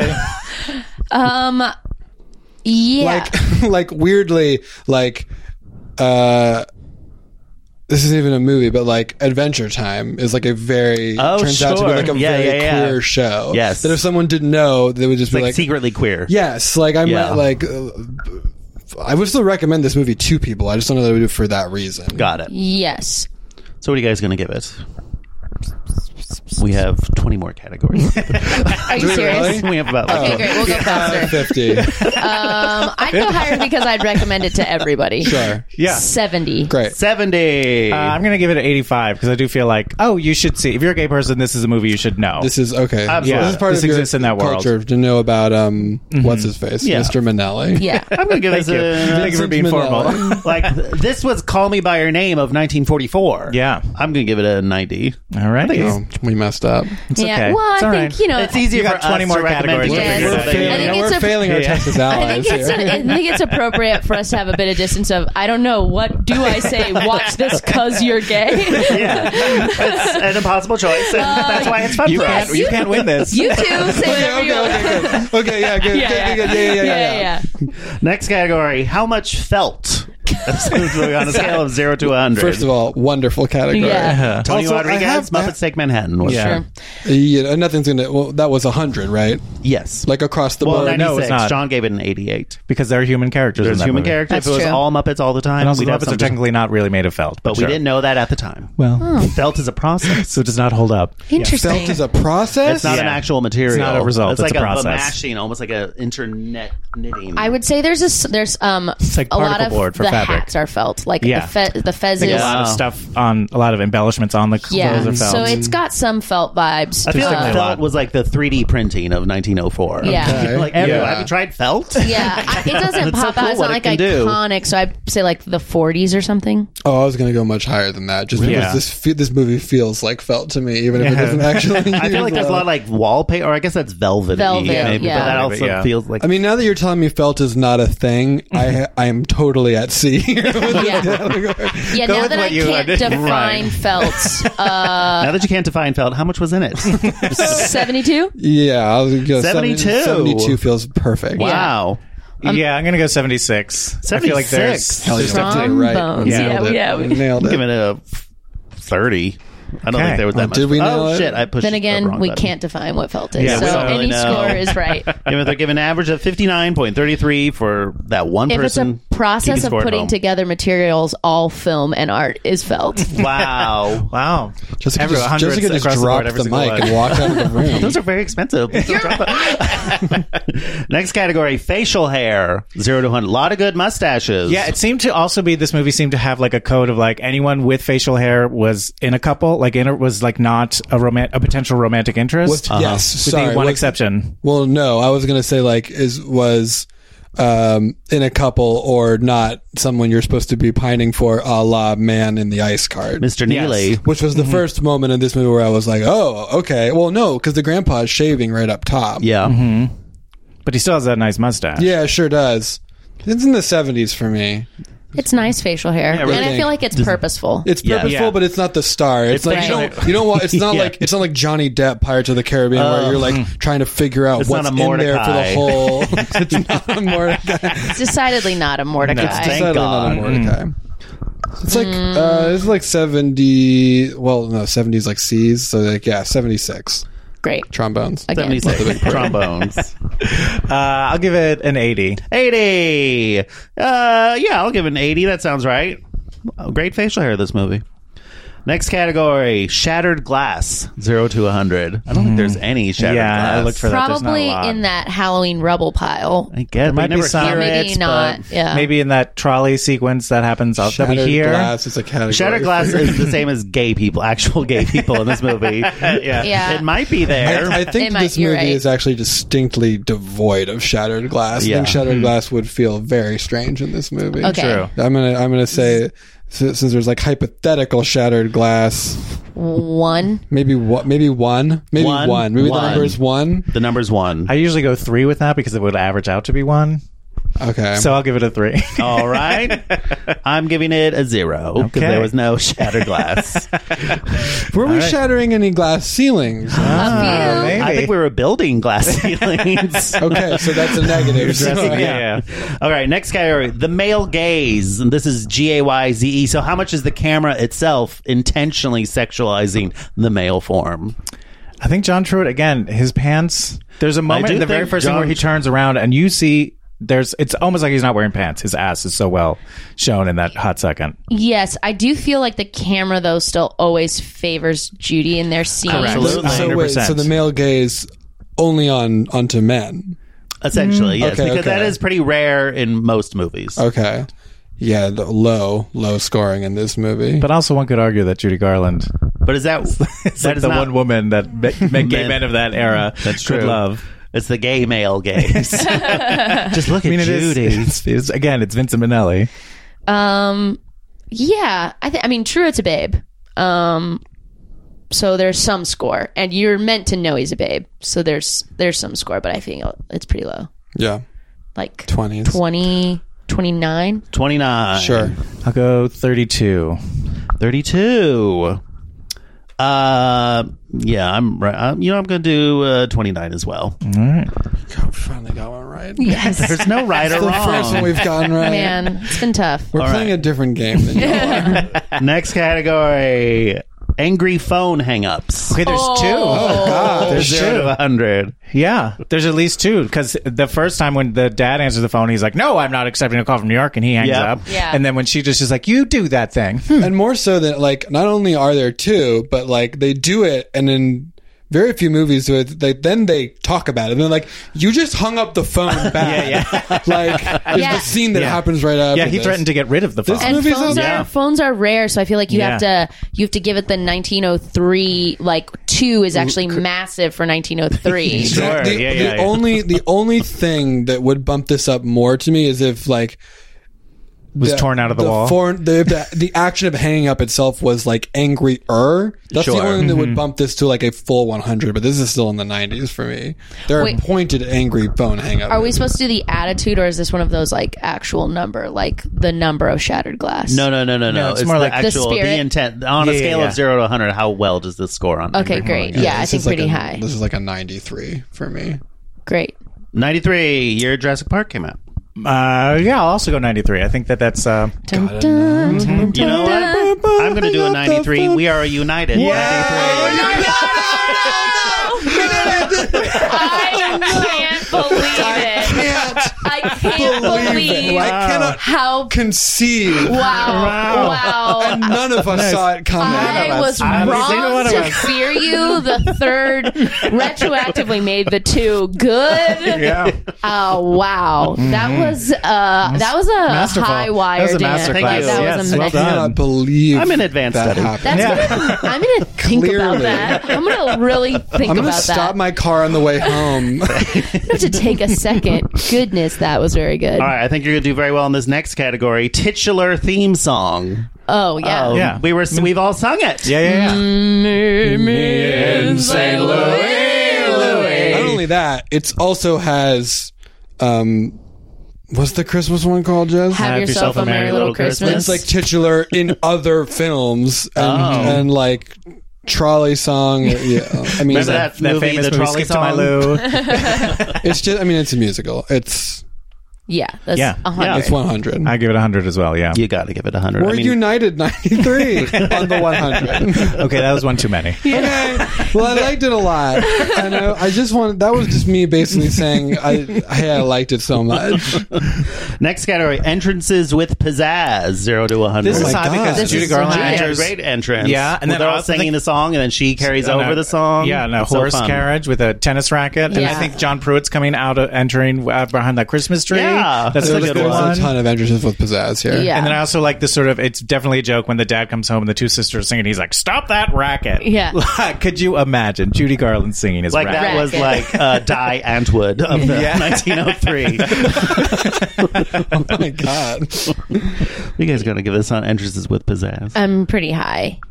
um, yeah. like like weirdly like uh this isn't even a movie, but like Adventure Time is like a very Oh, turns out to be sure. like a Yeah, very yeah, yeah. queer show. Yes. that if someone didn't know, they would just It's be like, like, secretly queer. yes, like I Yeah. might like. Uh, I would still recommend this movie to people. I just don't know that I would do it for that reason. Got it. yes. So what are you guys going to give it? We have twenty more categories. Are you serious? We have about Okay, like, great. We'll go faster. fifty. Um, I'd go higher because I'd recommend it to everybody. Sure. Yeah. seventy. Great. seventy. Uh, I'm going to give it an eighty-five because I do feel like, oh, you should see. If you're a gay person, this is a movie you should know. This is okay. Absolutely. This is part This of your exists in that world. culture to know about um what's his face, Yeah. Mister Minnelli. Yeah. I'm going to give Thank this you. a... Thank you for being Minnelli. formal. Like, this was Call Me By Your Name of nineteen forty-four. Yeah. I'm going to give it a ninety. All right. Oh, we messed up. It's yeah. okay. Well, I It's all think, right. you know, It's easier You got for twenty us more to recommend categories to to Yes. figure We're out that failing, I think we're it's a- failing our Yeah. Texas I allies think, it's here. a, I think it's appropriate for us to have a bit of distance of, I don't know, what do I say? Watch this because you're gay? Yeah. It's an impossible choice. And that's why it's fun You for can't, us. you can't win this. You two say whatever you want. okay, okay, good. Okay, yeah, good. Yeah, good, yeah. good, good. Yeah, yeah, yeah, yeah, yeah. Next category. How much felt? On a scale of zero to one hundred. First of all, wonderful category. Yeah. Tony Also, I Rodriguez, have- Muppets Take Manhattan. Was Yeah. Sure. Yeah, nothing's gonna. Well, that was a hundred, right? Yes. Like across the well, board. ninety-six. No, it's not. John gave it an eighty-eight. Because there are human characters There's in that human movie. characters. That's If it was true. all Muppets all the time, And also, we'd the have Muppets are something- technically not really made of felt. But we sure. didn't know that at the time. Well, Felt is a process. so it does not hold up. Interesting. Felt is a process. It's not an Yeah. actual material. It's not a result, It's it's like a a, process. mashing, almost like a internet knitting. I would say there's a s- there's um like a lot particle of board for the fabric. hats are felt like Yeah. the fe- the fezzes. Like a lot of Wow. stuff on a lot of embellishments on the clothes Yeah, are felt. so it's got some felt vibes. I feel Uh, like definitely a felt lot. was like the three D printing of nineteen oh four. Yeah. Okay. like, Yeah. everyone- have you tried felt? yeah, I, it doesn't It's so pop cool out. It's what not it like can do. iconic. So I'd say like the forties or something. Oh, I was gonna go much higher than that, just because Yeah. this fe- this movie feels like felt to me, even if it Yeah. doesn't actually. I feel like there's a lot of like wallpaper, or I guess that's velvet. Velvet, maybe, yeah. but that Velvet, also yeah. feels like. I mean, now that you're telling me felt is not a thing, I I am totally at sea. here with this Yeah. category. Yeah, Go now with that I what you can't did. define Right. felt, uh, now that you can't define felt, how much was in it? seventy-two. Yeah, I was gonna go seventy-two. seventy-two feels perfect. Wow. yeah, I'm gonna go seventy-six. I feel like there's, seventy-six. Hell, there's you're definitely- definitely right. Trombones. We Yeah, nailed we- it. yeah, we- We nailed Give it. it a thirty. I don't Okay. think there was that Oh, much. did we nail oh it? shit! I pushed. Then the again, wrong we button. can't define what felt is. Yeah, we so don't really any know. score is right. Give it, they're giving an average of fifty-nine point three three for that one If it's a person. process keeping of score at putting home. together materials, all film and art is felt. Wow. Wow. Jessica Every- just, hundreds Jessica just across the board, dropped every the single mic one. and walked out of the room. Those are very expensive. Please don't drop it. Next category: facial hair. Zero to one hundred. A lot of good mustaches. Yeah, it seemed to also be this movie seemed to have like a code of like anyone with facial hair was in a couple, like in it was like not a roman- a potential romantic interest. What- Yes, with sorry. the one was- exception. Well, no, I was gonna say like is was um, in a couple or not someone you're supposed to be pining for, a la Man in the Ice Cart, Mister Neely. which was the first moment in this movie where I was like, oh, okay. Well, no, because the grandpa is shaving right up top. Yeah. But he still has that nice mustache. Yeah, it sure does. It's in the seventies for me. It's nice facial hair, really. and I feel like it's purposeful. It's Yeah. purposeful, Yeah. but it's not the star. It's, It's like right. you don't, you don't want. It's not Yeah. like it's not like Johnny Depp Pirates of the Caribbean, Oh. where you're like trying to figure out It's what's not a in there for the Mordecai. whole. It's not a Mordecai. It's decidedly not a Mordecai. Thank Decidedly not a God. Mordecai. It's like uh, it's like seventy. Well, no, seventy is like C's. So like yeah, seventy six Great. trombones. Again. seventy-six trombones. Uh, I'll give it an eighty. eighty. Uh, yeah, I'll give it an eighty. That sounds right. Oh, great facial hair, this movie. Next category, shattered glass. Zero to one hundred. I don't think there's any shattered Yeah, I glass. looked for that. There's not a Probably lot. in that Halloween rubble pile. I guess. There might we be never some- hear Yeah, maybe it, not. but Yeah. Maybe in that trolley sequence that happens out that we Shattered hear. glass is a category. Shattered glass is the same as gay people, actual gay people in this movie. Yeah. Yeah. It might be there. I, I think It might- this you're movie right. is actually distinctly devoid of shattered glass. I Yeah. think shattered glass would feel very strange in this movie. Okay. True. I'm gonna I'm gonna say since since there's like hypothetical shattered glass, One. maybe what maybe one, maybe One. one, maybe One. the number is one. the number's one. I usually go three with that because it would average out to be one. Okay, So I'll give it a three. All right. I'm giving it a zero because Okay. there was no shattered glass. were we right. shattering any glass ceilings? Ah, maybe. I think we were building glass ceilings. Okay, so that's a negative. Dressing- yeah, yeah. All right, next category, the male gaze. And this is G A Y Z E. So how much is the camera itself intentionally sexualizing the male form? I think John Truitt again. His pants. There's a moment do in the very think first scene John- where he turns around and you see there's it's almost like he's not wearing pants. His ass is so well shown in that hot second. Yes, I do feel like the camera though still always favors Judy in their scenes. Absolutely. So wait, one hundred percent. so the male gaze only on onto men. Essentially, yes, Okay, because okay. that is pretty rare in most movies. Okay. Yeah, the low, low scoring in this movie. But also, one could argue that Judy Garland But is that is that like is the not, one woman that ma- ma- gay Men. men of that era That's could true. love. It's the gay male gaze. Just look at I mean, it is. Judy. It's, it's, again, it's Vincent Minnelli. Um, yeah, I think. I mean, true, it's a babe. Um, so there's some score, and you're meant to know he's a babe. So there's there's some score, but I think it's pretty low, yeah, like twenties. twenty, twenty-nine. twenty-nine. Sure. I'll go thirty-two. thirty-two. Uh, yeah, I'm right. I'm, you know, I'm going to do uh, twenty-nine as well. All right. God, we finally got one right. Yes, There's no right or The first one wrong. we've gotten right. man, it's been tough. We're All playing right. a different game than you are. Next category: angry phone hangups. Okay, there's Oh. two. Oh, God. There's Zero to two. a hundred. Yeah, there's at least two. Because the first time when the dad answers the phone, he's like, "No, I'm not accepting a call from New York," and he hangs Yep. up. Yeah. And then when she just is like, "You do that thing," And more so that, like, not only are there two, but, like, they do it, and in very few movies do it, they, then they talk about it. And they're like, you just hung up the phone back. Yeah, yeah. Like, there's Yeah. the scene that Yeah. happens right after yeah, he this. threatened to get rid of the phone. This And movie's phones up- are Yeah. phones are rare, so I feel like you have Yeah. to you have to give it the nineteen oh three. Like two is actually massive for nineteen oh three. Sure. The, yeah, the yeah, yeah. only the only thing that would bump this up more to me is if like Was torn out of the wall? Foreign, the, the the action of hanging up itself was like angry-er. That's Sure. the only thing that Mm-hmm. would bump this to like a full one hundred. But this is still in the nineties for me. There are Wait. pointed angry phone hang-up. Are we movies. supposed to do the attitude, or is this one of those like actual number, like the number of shattered glass? No, no, no, no, no. No, it's more the like the actual, the, spirit. intent. On a Yeah, yeah, scale yeah. of zero to one hundred, how well does this score on? Okay, Angry great. Phone? Yeah, I this think is like pretty a- high. This is like a ninety-three for me. Great. ninety-three. Year Jurassic Park came out. Uh, yeah, I'll also go ninety-three. I think that that's. Uh, Dun, dun, dun, You know dun. what? I'm going to do a ninety-three. We are united. ninety-three. I can't believe it. I can't believe I cannot how. conceive. Wow! Wow! And none of us saw it coming. I was Every single wrong one of to us. fear you. The third retroactively made the two good. yeah. Oh wow, that was uh that was a Masterful. high wire That was a dance. masterclass. Thank you. That Yes, was well amazing. I done. cannot believe I'm in advanced that study. happened. That's Yeah. gonna, I'm gonna think Clearly. about that. I'm gonna really think I'm gonna about stop that. my car on the way home. I have to take a second. Goodness, that was very good. All right, I think you're going to do very well in this next category. Titular theme song. Oh yeah. Oh, Yeah. we were we've all sung it. Yeah, yeah, yeah. In Saint Louis. Not only that, it also has um what's the Christmas one called, Jez? Have yourself a merry little Christmas. It's like titular in other films and, Oh. and like trolley song. Yeah, I mean, Remember it's, that, That movie, famous The movie, Trolley Skip to My Song? Lou. it's just. I mean, it's a musical. It's Yeah, that's Yeah. a hundred. it's one hundred. I give it one hundred as well, yeah. You got to give it a hundred. We're I mean, united ninety-three on the one hundred. Okay, that was one too many. Okay. Well, I liked it a lot. I know. I just wanted. That was just me basically saying, I, hey, I liked it so much. next category: entrances with pizzazz. Zero to one hundred. This Oh is my hot God. because This Judy is Garland so Yeah, enters. great entrance. Yeah, and and then they're I all also singing think- the song, and then she carries on over a- the song. Yeah, and a It's so horse fun. carriage with a tennis racket. And Yeah. I think John Pruitt's coming out, of, entering uh, behind that Christmas tree. Yeah, that's that's a a good good There's one. a ton of entrances with pizzazz here. Yeah. And then I also like this sort of, it's definitely a joke when the dad comes home and the two sisters singing. He's like, stop that racket. Yeah. Could you imagine Judy Garland singing his Like racket? that was Racket. like uh, Die Antwood of the Yeah. nineteen oh three. Oh my god. You guys going to give this on entrances with pizzazz? I'm pretty high.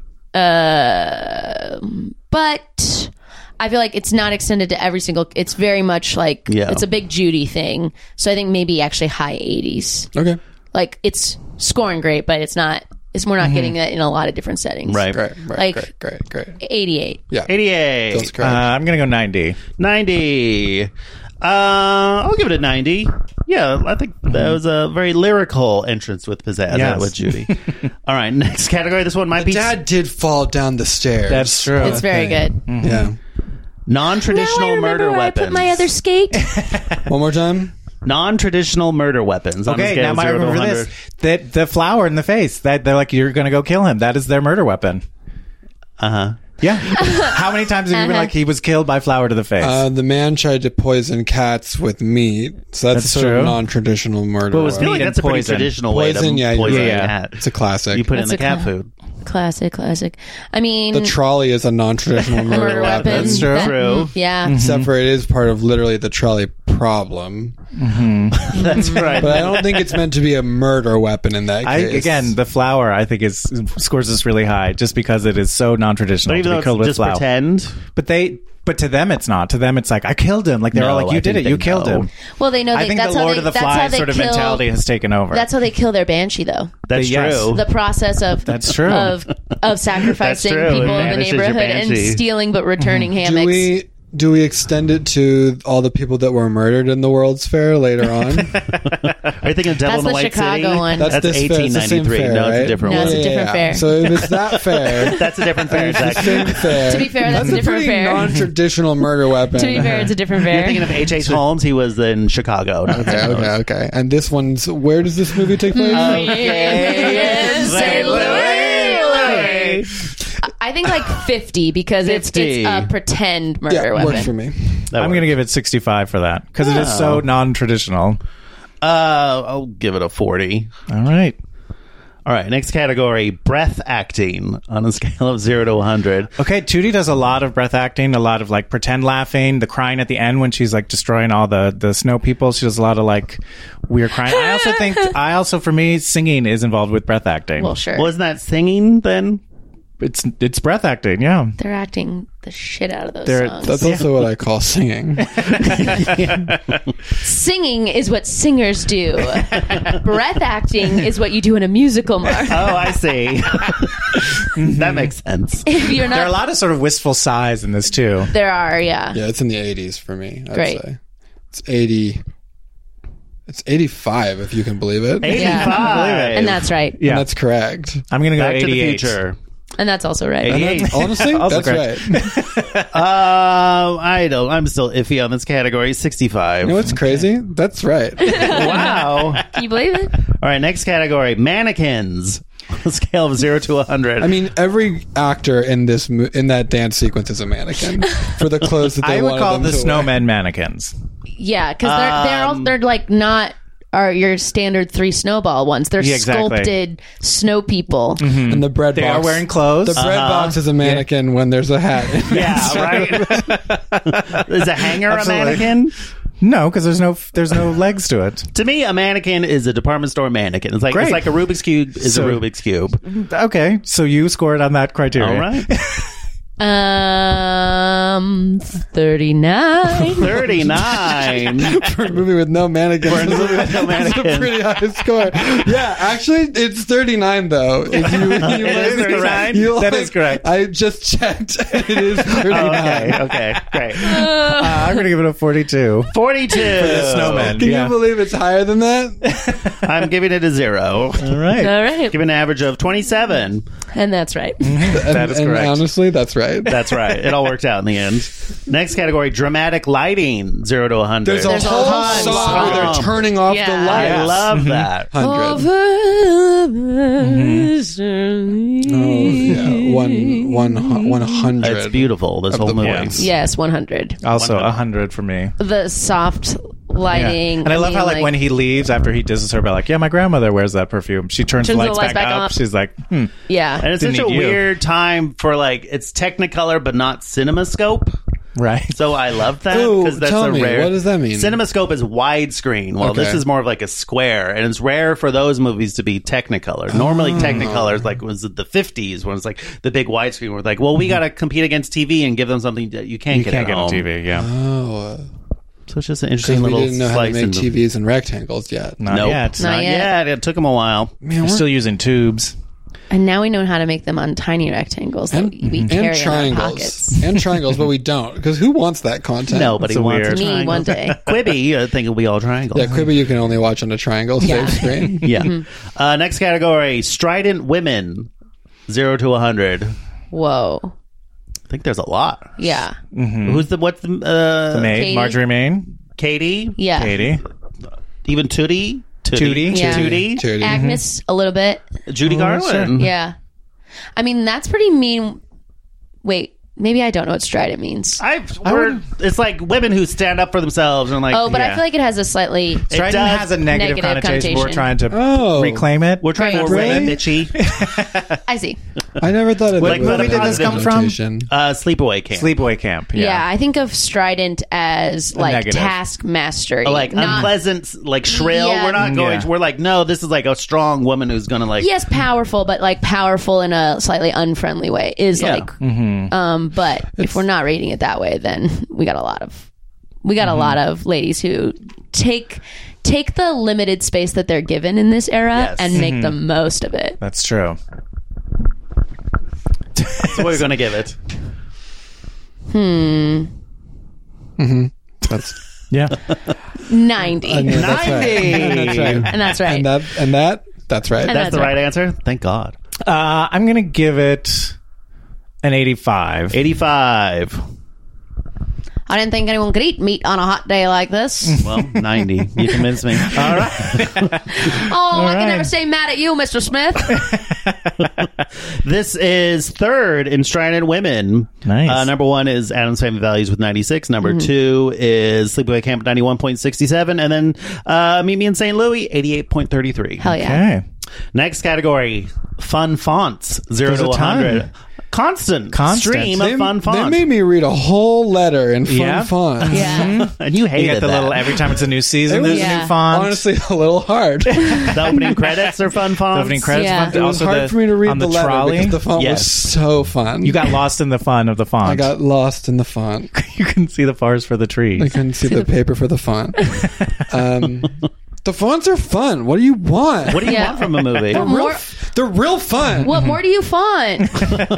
Uh, but I feel like it's not extended to every single. It's very much like Yeah. it's a big Judy thing. So I think maybe actually high eighties. Okay. Like it's scoring great, but it's not. It's we're not getting that in a lot of different settings. Right. Great. Right. Like- great. Great. Great. eighty-eight. Yeah. eighty-eight. That's Uh, correct. I'm going to go ninety. ninety. Uh, I'll give it a ninety. Yeah, I think that was a very lyrical entrance with pizzazz Yes. with Judy. All right, next category. This one might be Dad did fall down the stairs. That's true. It's very good. Yeah. non-traditional now I remember murder where weapons. I put my other skate. One more time. Non-traditional murder weapons. On a Okay, scale now of I zero to remember one hundred. this. That the flower in the face. That they're like, you're going to go kill him. That is their murder weapon. Uh huh. Yeah. How many times have you been like, he was killed by flower to the face? Uh, the man tried to poison cats with meat, so that's, That's sort true. of non-traditional murder. But it was I feel like meat that's a and pretty poison. traditional way Poison, to yeah, you're poison right. a Yeah. cat. It's a classic. You put it in That's the a cat cla- food. Classic, classic. I mean, the trolley is a non-traditional murder, murder weapon. weapon. That's true. That- True. Yeah. Except for it is part of literally the trolley problem. That's right. But I don't think it's meant to be a murder weapon in that I, case. again, the flower I think is scores this really high just because it is so non-traditional But even to though be it's killed with just flower. pretend. But they, but to them it's not. To them it's like I killed him. Like they're No, all like, I you did think it. You they killed know. him. Well, they know I they, think that's the how Lord they, of the that's how Flies they sort of kill, mentality has taken over. That's how they kill their banshee, though. That's Yes. true. The process of That's true. of of sacrificing That's true. people It in the vanishes your neighborhood and banshee. stealing but returning do hammocks. we do we extend it to all the people that were murdered in the World's Fair later on? Are you thinking of Devil That's in the the White Chicago City? one. That's, That's this fair. It's the same eighteen ninety-three. fair, No, it's a right? different No, one. it's a different fair. So if it's that fair, That's a different fair, it's the Zach. same fair. To be fair, that's a a different pretty fair. non-traditional murder weapon. To be fair, it's a different You're fair. thinking of H H. Holmes. He was in Chicago. not Okay, Saint okay, Louis. okay. And this one's where does this movie take place? Yeah, Saint Louis. I think like fifty because it's fifty. it's a pretend murder yeah, weapon. works for me. That I'm works. going to give it sixty-five for that because it is so non-traditional. Uh, I'll give it a forty. All right. All right, next category, breath acting on a scale of zero to one hundred. Okay, Tootie does a lot of breath acting, a lot of like pretend laughing, the crying at the end when she's like destroying all the the snow people. She does a lot of like weird crying. I also think, I also for me, singing is involved with breath acting. Well, sure. Wasn't that singing then? It's it's breath acting, yeah. They're acting the shit out of those They're- songs. That's also what I call singing. Singing is what singers do. Breath acting is what you do in a musical, Mark. Oh, I see. That makes sense. If you're not, There are a lot of sort of wistful sighs in this too. There are, yeah. Yeah, it's in the eighties for me. I'd Great. say it's eighty. It's eighty-five if you can believe it. eighty-five. And that's right. Yeah, And that's correct. I'm gonna go Back to the eighty-eight. future. And that's also right. eighty-eight. Honestly, Also that's correct. right. Um, I don't. I'm still iffy on this category. sixty-five. You know what's crazy? That's right. Wow. Can you believe it? All right, next category, mannequins. On a scale of zero to one hundred. I mean, every actor in this mo- in that dance sequence is a mannequin for the clothes that they I would wanted call them the to wear. snowmen mannequins. Yeah, because they're they're all, they're like not are your standard three snowball ones. They're Yeah, exactly. sculpted snow people. And the bread They box. are wearing clothes. The bread box is a mannequin when there's a hat. yeah, right. Is a hanger a Absolutely. mannequin? No, because there's no there's no legs to it. To me, a mannequin is a department store mannequin. It's like Great. it's like a Rubik's cube is So- a Rubik's cube. Okay, so you scored on that criteria. All right, Um, thirty nine. thirty-nine. For a movie with no mannequins. For a movie with no That's a mannequins. pretty high score. Yeah, actually, it's thirty-nine though. If you, you It might is be- thirty-nine? you That like- is correct. I just checked. It is thirty-nine. okay, okay, great. Uh, I'm gonna give it a forty-two. Forty-two. the snowman. Can Yeah. you believe it's higher than that? I'm giving it a zero. All right. All right, Give it an average of twenty-seven. and that's right. And, That is and correct. honestly, that's right. That's right. It all worked out in the end. Next category: dramatic lighting. Zero to one hundred. There's a There's a whole ton. song where they're Song. turning off Yeah. the I lights. Yes. love that. Hundred. Oh, yeah. One, one, hu- one hundred. It's beautiful. This Of whole the movie. points. Yes, one hundred. Also a hundred for me. The soft lighting, And I love mean, how like, when he leaves after he disses her by like, yeah, my grandmother wears that perfume. She turns, Turns the lights, back, up. up. She's like, hmm. yeah, And it's Didn't such a need you. weird time for like it's Technicolor but not CinemaScope. Right. So I love that Ooh, because that's tell a me, rare. what does that mean? CinemaScope is widescreen, while this Okay. is more of like a square, and it's rare for those movies to be Technicolor. Normally, Oh. Technicolor is like was the fifties when it's like the big widescreen. Where it's like, well, we got to compete against T V and give them something that you can't You get can't at get on home. T V, yeah. Oh, So it's just an because interesting we little didn't know how to slice make into- T Vs in rectangles yet. Not Nope. yet. Not Not yet. yet. It took them a while. Man, We're we're- still using tubes. and now we know how to make them on tiny rectangles that and, we carry and in our triangles. pockets. And triangles, but we don't. Because who wants that content? Nobody so wants weird. a Me triangle. one day. Quibi, I think it'll be all triangle. Yeah, Quibi you can only watch on a triangle Yeah. save screen. Yeah. Mm-hmm. Uh, next category: strident women. Zero to a hundred. Whoa, I think there's a lot. yeah, Who's the what's the, uh, The maid, Katie. Marjorie Main, Katie? yeah. Katie. Even Tootie? Tootie. Yeah. Tootie? Tootie. Agnes, a little bit. Judy Garland. Yeah. I mean, that's pretty mean. Wait, maybe I don't know what strident means. I, we're, it's like women who stand up for themselves and like. oh, but yeah. I feel like it has a slightly. Strident does- has a negative, negative connotation. We're connotation. trying to Oh. reclaim it. We're trying Right. to say Really? bitchy. I see. I never thought of What it. movie with did a this come positive from? connotation. Uh, sleepaway camp. Sleepaway camp. Yeah. Yeah. I think of strident as like negative. taskmaster. Or, like unpleasant, like shrill. Yeah. We're not going. Yeah. We're like, no, this is like a strong woman who's gonna like. Yes, powerful, but like powerful in a slightly unfriendly way is Yeah. like. Um, but if we're not rating it that way, then we got a lot of we got a lot of ladies who take take the limited space that they're given in this era Yes. and make the most of it. That's true. So what are we gonna give it? That's, Yeah. Ninety, I mean, that's right. That's right. and that's right. And that, and that, that's right. And That's That's the right. right answer. Thank God. Uh, I'm gonna give it an eighty-five. Eighty-five. I didn't think anyone could eat meat on a hot day like this. Well, ninety. You convinced me. All right. Oh, I can right. never say mad at you, Mister Smith. This is third in Strident Women. Nice. Uh, number one is Adam's Family Values with ninety-six. Number Mm-hmm. two is Sleepaway Camp ninety-one point six seven. And then uh, Meet Me in Saint Louis, eighty-eight point three three. Hell yeah. Okay. Next category, fun fonts, zero There's to a one ton. hundred. Constant, Constant. stream They, of fun they fonts. made me read a whole letter in fun Yeah? font. Yeah. and you You hated get the that. little every time it's a new season. It There's was- a Yeah. new font. Honestly, a little hard. It The opening credits are fun fonts. the opening credits. Yeah. Font. was Also hard the, for me to read on the, the, letter trolley. because the font Yes. was so fun. You got lost in the fun of the font. I got lost in the font. you can see the forest for the trees. I couldn't see the paper for the font. Um, the fonts are fun. What do you want? What do you Yeah. want from a movie? What Real more? f- They're real fun. What more do you font?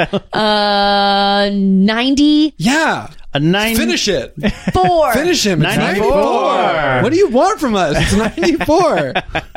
uh, ninety-four. Yeah. A nine. Finish it. Finish him. It's ninety-four. ninety-four. What do you want from us? It's ninety-four.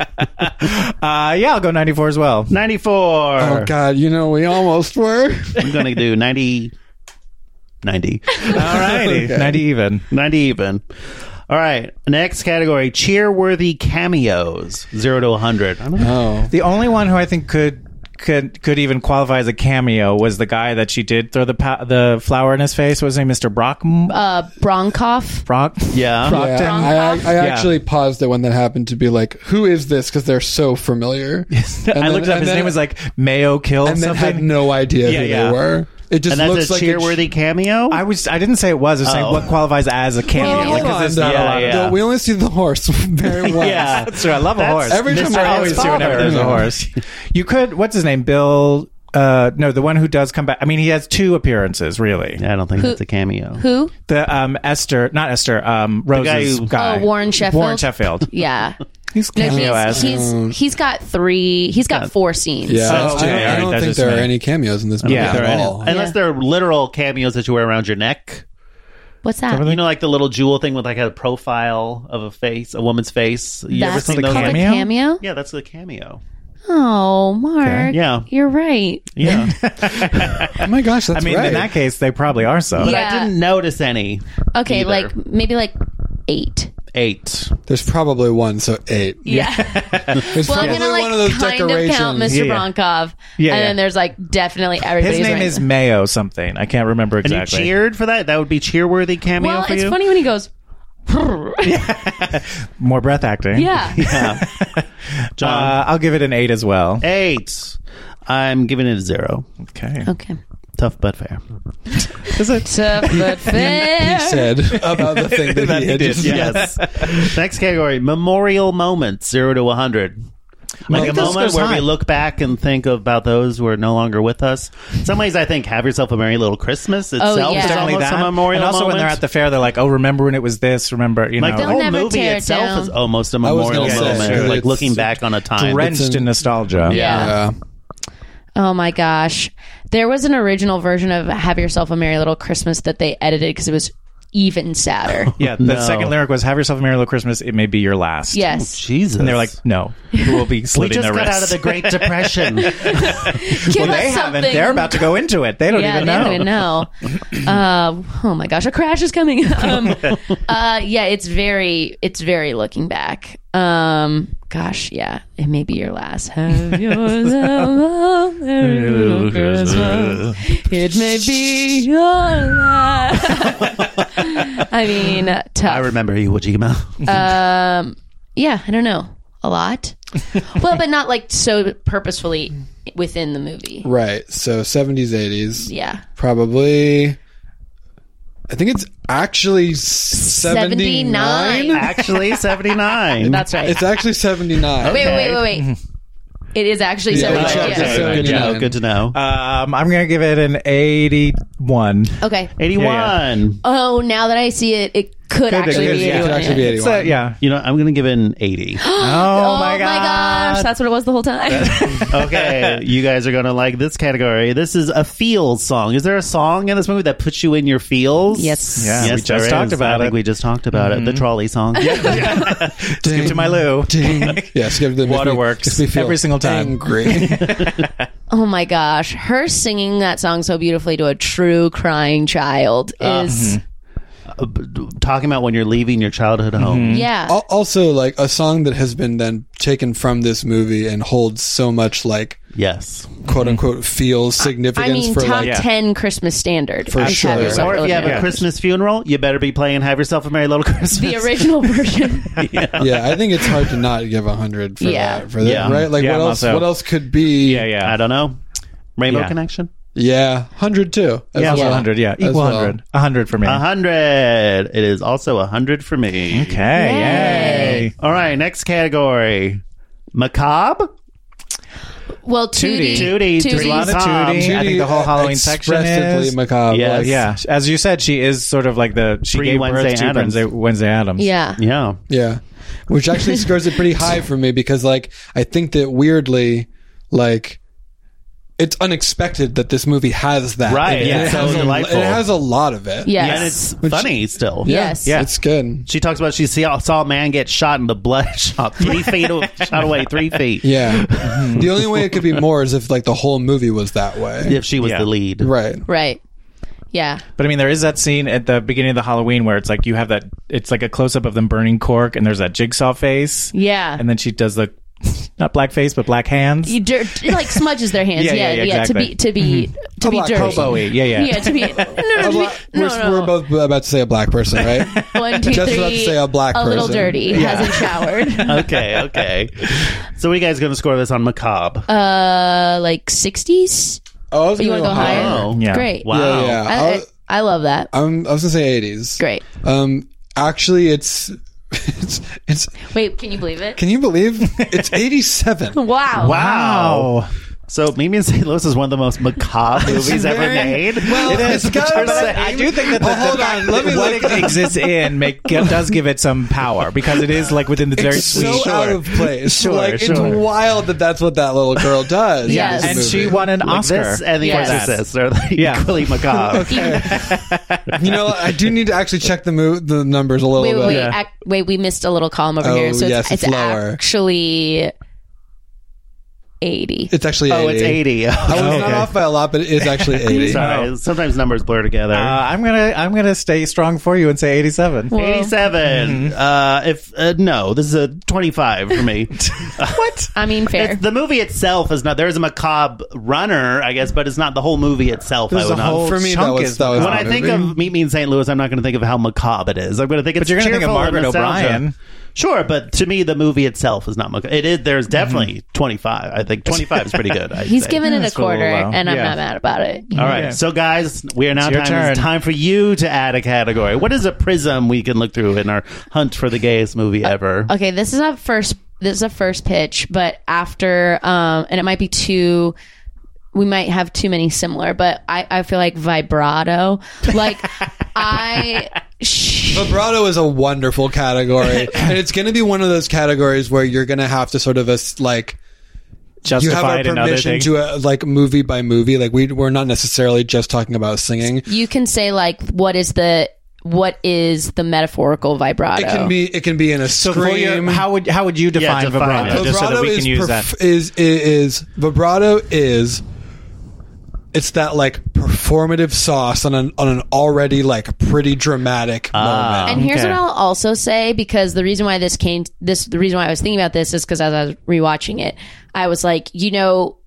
Uh, yeah, I'll go ninety-four as well. ninety-four. Oh, God. You know, we almost were. I'm going to do ninety. ninety. All righty. ninety even. ninety even. All right. Next category, cheer-worthy cameos, zero to one hundred. I don't know. Oh. The only one who I think could could could even qualify as a cameo was the guy that she did throw the pa- the flower in his face. What was his name? Mister Brock? Uh, Bronkoff. Brock? Yeah. Yeah, Brockton. I, I, I Yeah. actually paused it when that happened to be like, who is this? Because they're so familiar. And I then- looked it up. and His then- name was like Mayo Killed and then something. had no idea Yeah, who yeah. they were. It just And that's looks a like it- cheer-worthy cameo? I was. I didn't say it was. I was saying Oh. what qualifies as a cameo. Well, Like, hold 'cause on, there's though. not a lot. Yeah, of- yeah. We only see the horse very well. Yeah. That's true. I love a That's horse. Every time Mister I I always His see whenever father. there's a horse. You could. What's his name? Bill. Uh, no, the one who does come back. I mean, he has two appearances, really. I don't think that's a cameo. Who? The um Esther, not Esther. Um, Rose's guy guy. who- Oh, Warren Sheffield. Warren Sheffield. Yeah. He's No, cameo he's, as. he's, he's got three. He's got four scenes. Yeah, That's I, true. don't- I Alright, don't that's think just there are me. any cameos in this movie Yeah, at there are all. Unless Yeah. they're literal cameos that you wear around your neck. What's that? You know, like the little jewel thing with like a profile of a face, a woman's face. You ever That's seen the those? called a cameo? cameo? Yeah, that's the cameo. Oh, Mark. Yeah. You're right. Yeah. Oh my gosh, that's I mean, right. in that case, they probably are so. But Yeah. I didn't notice any. Okay, either. like maybe like eight. Eight. There's probably one, so eight. Yeah. There's Well, I'm probably gonna like one of those kind of decorations. count Mister Yeah, yeah. Bronkov, Yeah, and yeah. then there's like definitely everybody's His name wearing- is Mayo something. I can't remember And exactly. you cheered for that? That would be cheer-worthy cameo Well, for it's you? funny when he goes. More breath acting. Yeah. John. Uh, I'll give it an eight as well. Eight. I'm giving it a zero. Okay. Okay. Tough but fair. Is it? Tough but fair. He said about the thing that, That he he had did, just Yes. Next category, memorial moments, zero to one hundred. Like think a this moment goes where high. we look back and think about those who are no longer with us. In some ways, I think Have Yourself a Merry Little Christmas itself yeah. is Definitely almost that. a memorial and also moment. when they're at the fair, they're like, "Oh, remember when it was this? Remember, you like know, the whole never movie tear it itself down. is almost a I was memorial gonna moment, say, like it's looking back on a time. drenched It's in an- nostalgia." Yeah. Yeah. Oh my gosh. There was an original version of Have Yourself a Merry Little Christmas that they edited because it was even sadder. Yeah, the No. second lyric was "Have yourself a merry little Christmas. It may be your last." Yes. Jesus. and they're like, "No, we will be we slitting just their got wrists." out of the Great Depression. Give well, us they haven't. something. They're about to go into it. They don't yeah, even they know. don't even know. Uh, oh my gosh, a crash is coming. Um, uh, yeah, it's very, it's very looking back. Um, gosh, yeah, it may be your last. Have yourself a merry little Christmas. It may be your last. I mean, tough. I remember Iwo Jima. Um, yeah, I don't know. A lot. Well, but not like so purposefully within the movie. Right. So seventies, eighties. Yeah. Probably. I think it's actually seventy-nine. seventy-nine. Actually, seventy-nine. That's right. It's actually seventy-nine. Wait, wait, wait, wait, wait. It is actually Yeah, seventy-nine. it's Yeah. actually Okay, good to know. seventy-nine. Good to know. Um, I'm gonna give it an eighty-one. Okay. eighty-one. Oh, now that I see it, it could, actually it be could, yeah. It could eighty-one. actually be It's, uh, eighty-one. yeah. You know, I'm going to give it an eighty. Oh, Oh my my god. gosh, that's what it was the whole time. Okay, you guys are going to like this category. This is a feels song. Is there a song in this movie that puts you in your feels? Yes. Yeah, we yes, just there talked is. about I think it. we just talked about it. The trolley song. Ding, to my Lou. Ding. Yeah, skip the Waterworks. makes me feel Every single time. Angry. Oh my gosh, her singing that song so beautifully to a true crying child is Uh, Talking about when you're leaving your childhood home. yeah. Al- also, like a song that has been then taken from this movie and holds so much like Yes. quote unquote feels significance I mean, for top like Yeah. ten Christmas standard. For is sure. Have Yourself Or a if you have Little a Christmas funeral, you better be playing Have Yourself a Merry Little Christmas. the original version. yeah, I think it's hard to not give a hundred for Yeah. that. For that, Yeah. right? Like Yeah, what I'm else? also- What else could be? Yeah, yeah. I don't know. Rainbow Yeah. Connection? Yeah, hundred too. as Yeah, well. one hundred. Yeah, As equal well. one hundred. one hundred for me. A hundred. It is also a hundred for me. Okay, Yay. yay. All right, next category. Macabre? Well, Tootie. Tootie. Tootie. There's a lot of Tom. Tootie. I think the whole Halloween section expressively is. macabre. Yes. like- Yeah, as you said, she is sort of like the she Pre- gave Wednesday birth to Addams. Wednesday, Wednesday Addams. Yeah. Yeah. Yeah. Which actually scores it pretty high for me because like I think that weirdly like it's unexpected that this movie has that. Right, in it. yeah, it, so has a, delightful. it has a lot of it. Yes. And it's funny still. Yes. Yeah. It's good. She talks about she saw, saw a man get shot and the blood shot three feet o- shot away three feet. Yeah. The only way it could be more is if like the whole movie was that way. If she was Yeah. the lead. Right. Right. Yeah. But I mean, there is that scene at the beginning of the Halloween where it's like you have that. It's like a close up of them burning cork, and there's that jigsaw face. Yeah. And then she does the not black face, but black hands. You dirt, it, like smudges their hands. Yeah, Yeah, yeah, yeah. yeah, To be exactly. to be to A be black dirty. Hobo-y. Yeah, yeah. Yeah. To be no, no, A to be, black- no, we're, no. we're both about to say a black person, right? One, two, Just three. about to say a black little person. dirty. Hasn't showered. Okay, okay. So what are you guys going to score this on Macabre? uh, like sixties. Oh, I was You gonna want to go higher? Oh. Yeah. Great. Wow. Yeah, yeah. I, I, I love that. I'm, I was gonna say eighties. Great. Um, actually, it's it's it's. Wait, can you believe it? Can you believe it's eighty-seven? Wow. Wow. So Mimi in Saint Louis is one of the most macabre movies ever very- made. Well, It is. it's got But a- I do think that the, Oh, hold the fact on, let that me what look- it exists in make, does give it some power because it is like within the very It's sweet. so out of place. Sure, like sure. it's wild that that's what that little girl does. in Yes. this and movie. she won an Like Oscar. this and The Yes. Exorcist are like Yeah. equally macabre. You know, I do need to actually check the mo- the numbers a little Wait, wait, bit. wait, Yeah. ac- wait. We missed a little column over Oh, here. So yes, it's, it's lower. actually eighty. It's actually eighty. Oh, it's eighty. I was not Okay. off by a lot, but it is actually eighty. Sorry, sometimes numbers blur together. Uh, I'm gonna I'm gonna stay strong for you and say eighty-seven. Well, eighty-seven. Uh, if uh, no, this is a twenty-five for me. What? I mean, fair. It's, the movie itself is not. There's a macabre runner, I guess, but it's not the whole movie itself. There's I would a not- whole For me, that chunk was- is that was When the I think movie. of Meet Me in Saint Louis, I'm not going to think of how macabre it is. I'm going to think it's But you're gonna think of cheerful and Margaret nostalgia. O'Brien. Sure, but to me, the movie itself is not macabre. It is. There's definitely twenty-five. I think twenty-five is pretty good. I'd He's say. given it a That's a little quarter, low. and I'm Yeah. not mad about it. All right, Yeah. so guys, we are now It's your time. turn. It's time for you to add a category. What is a prism we can look through in our hunt for the gayest movie ever? Okay, this is a first. This is a first pitch, but after, um, and it might be too. We might have too many similar, but I, I feel like vibrato. Like I. Sh- Vibrato is a wonderful category, and it's going to be one of those categories where you're going to have to sort of uh, like you have Justified our and other permission things. to uh, like movie by movie. Like we we're not necessarily just talking about singing. you can say like, what is the what is the metaphorical vibrato? It can be. It can be in a So for your, scream. how would how would you define Yeah, define vibrato? it. Just so that Vibrato we is can use perf- that. Is, is is vibrato is it's that like performative sauce on an on an already like pretty dramatic moment. And here's Okay. what I'll also say, because the reason why this came, this the reason why I was thinking about this is because as I was rewatching it, I was like, you know,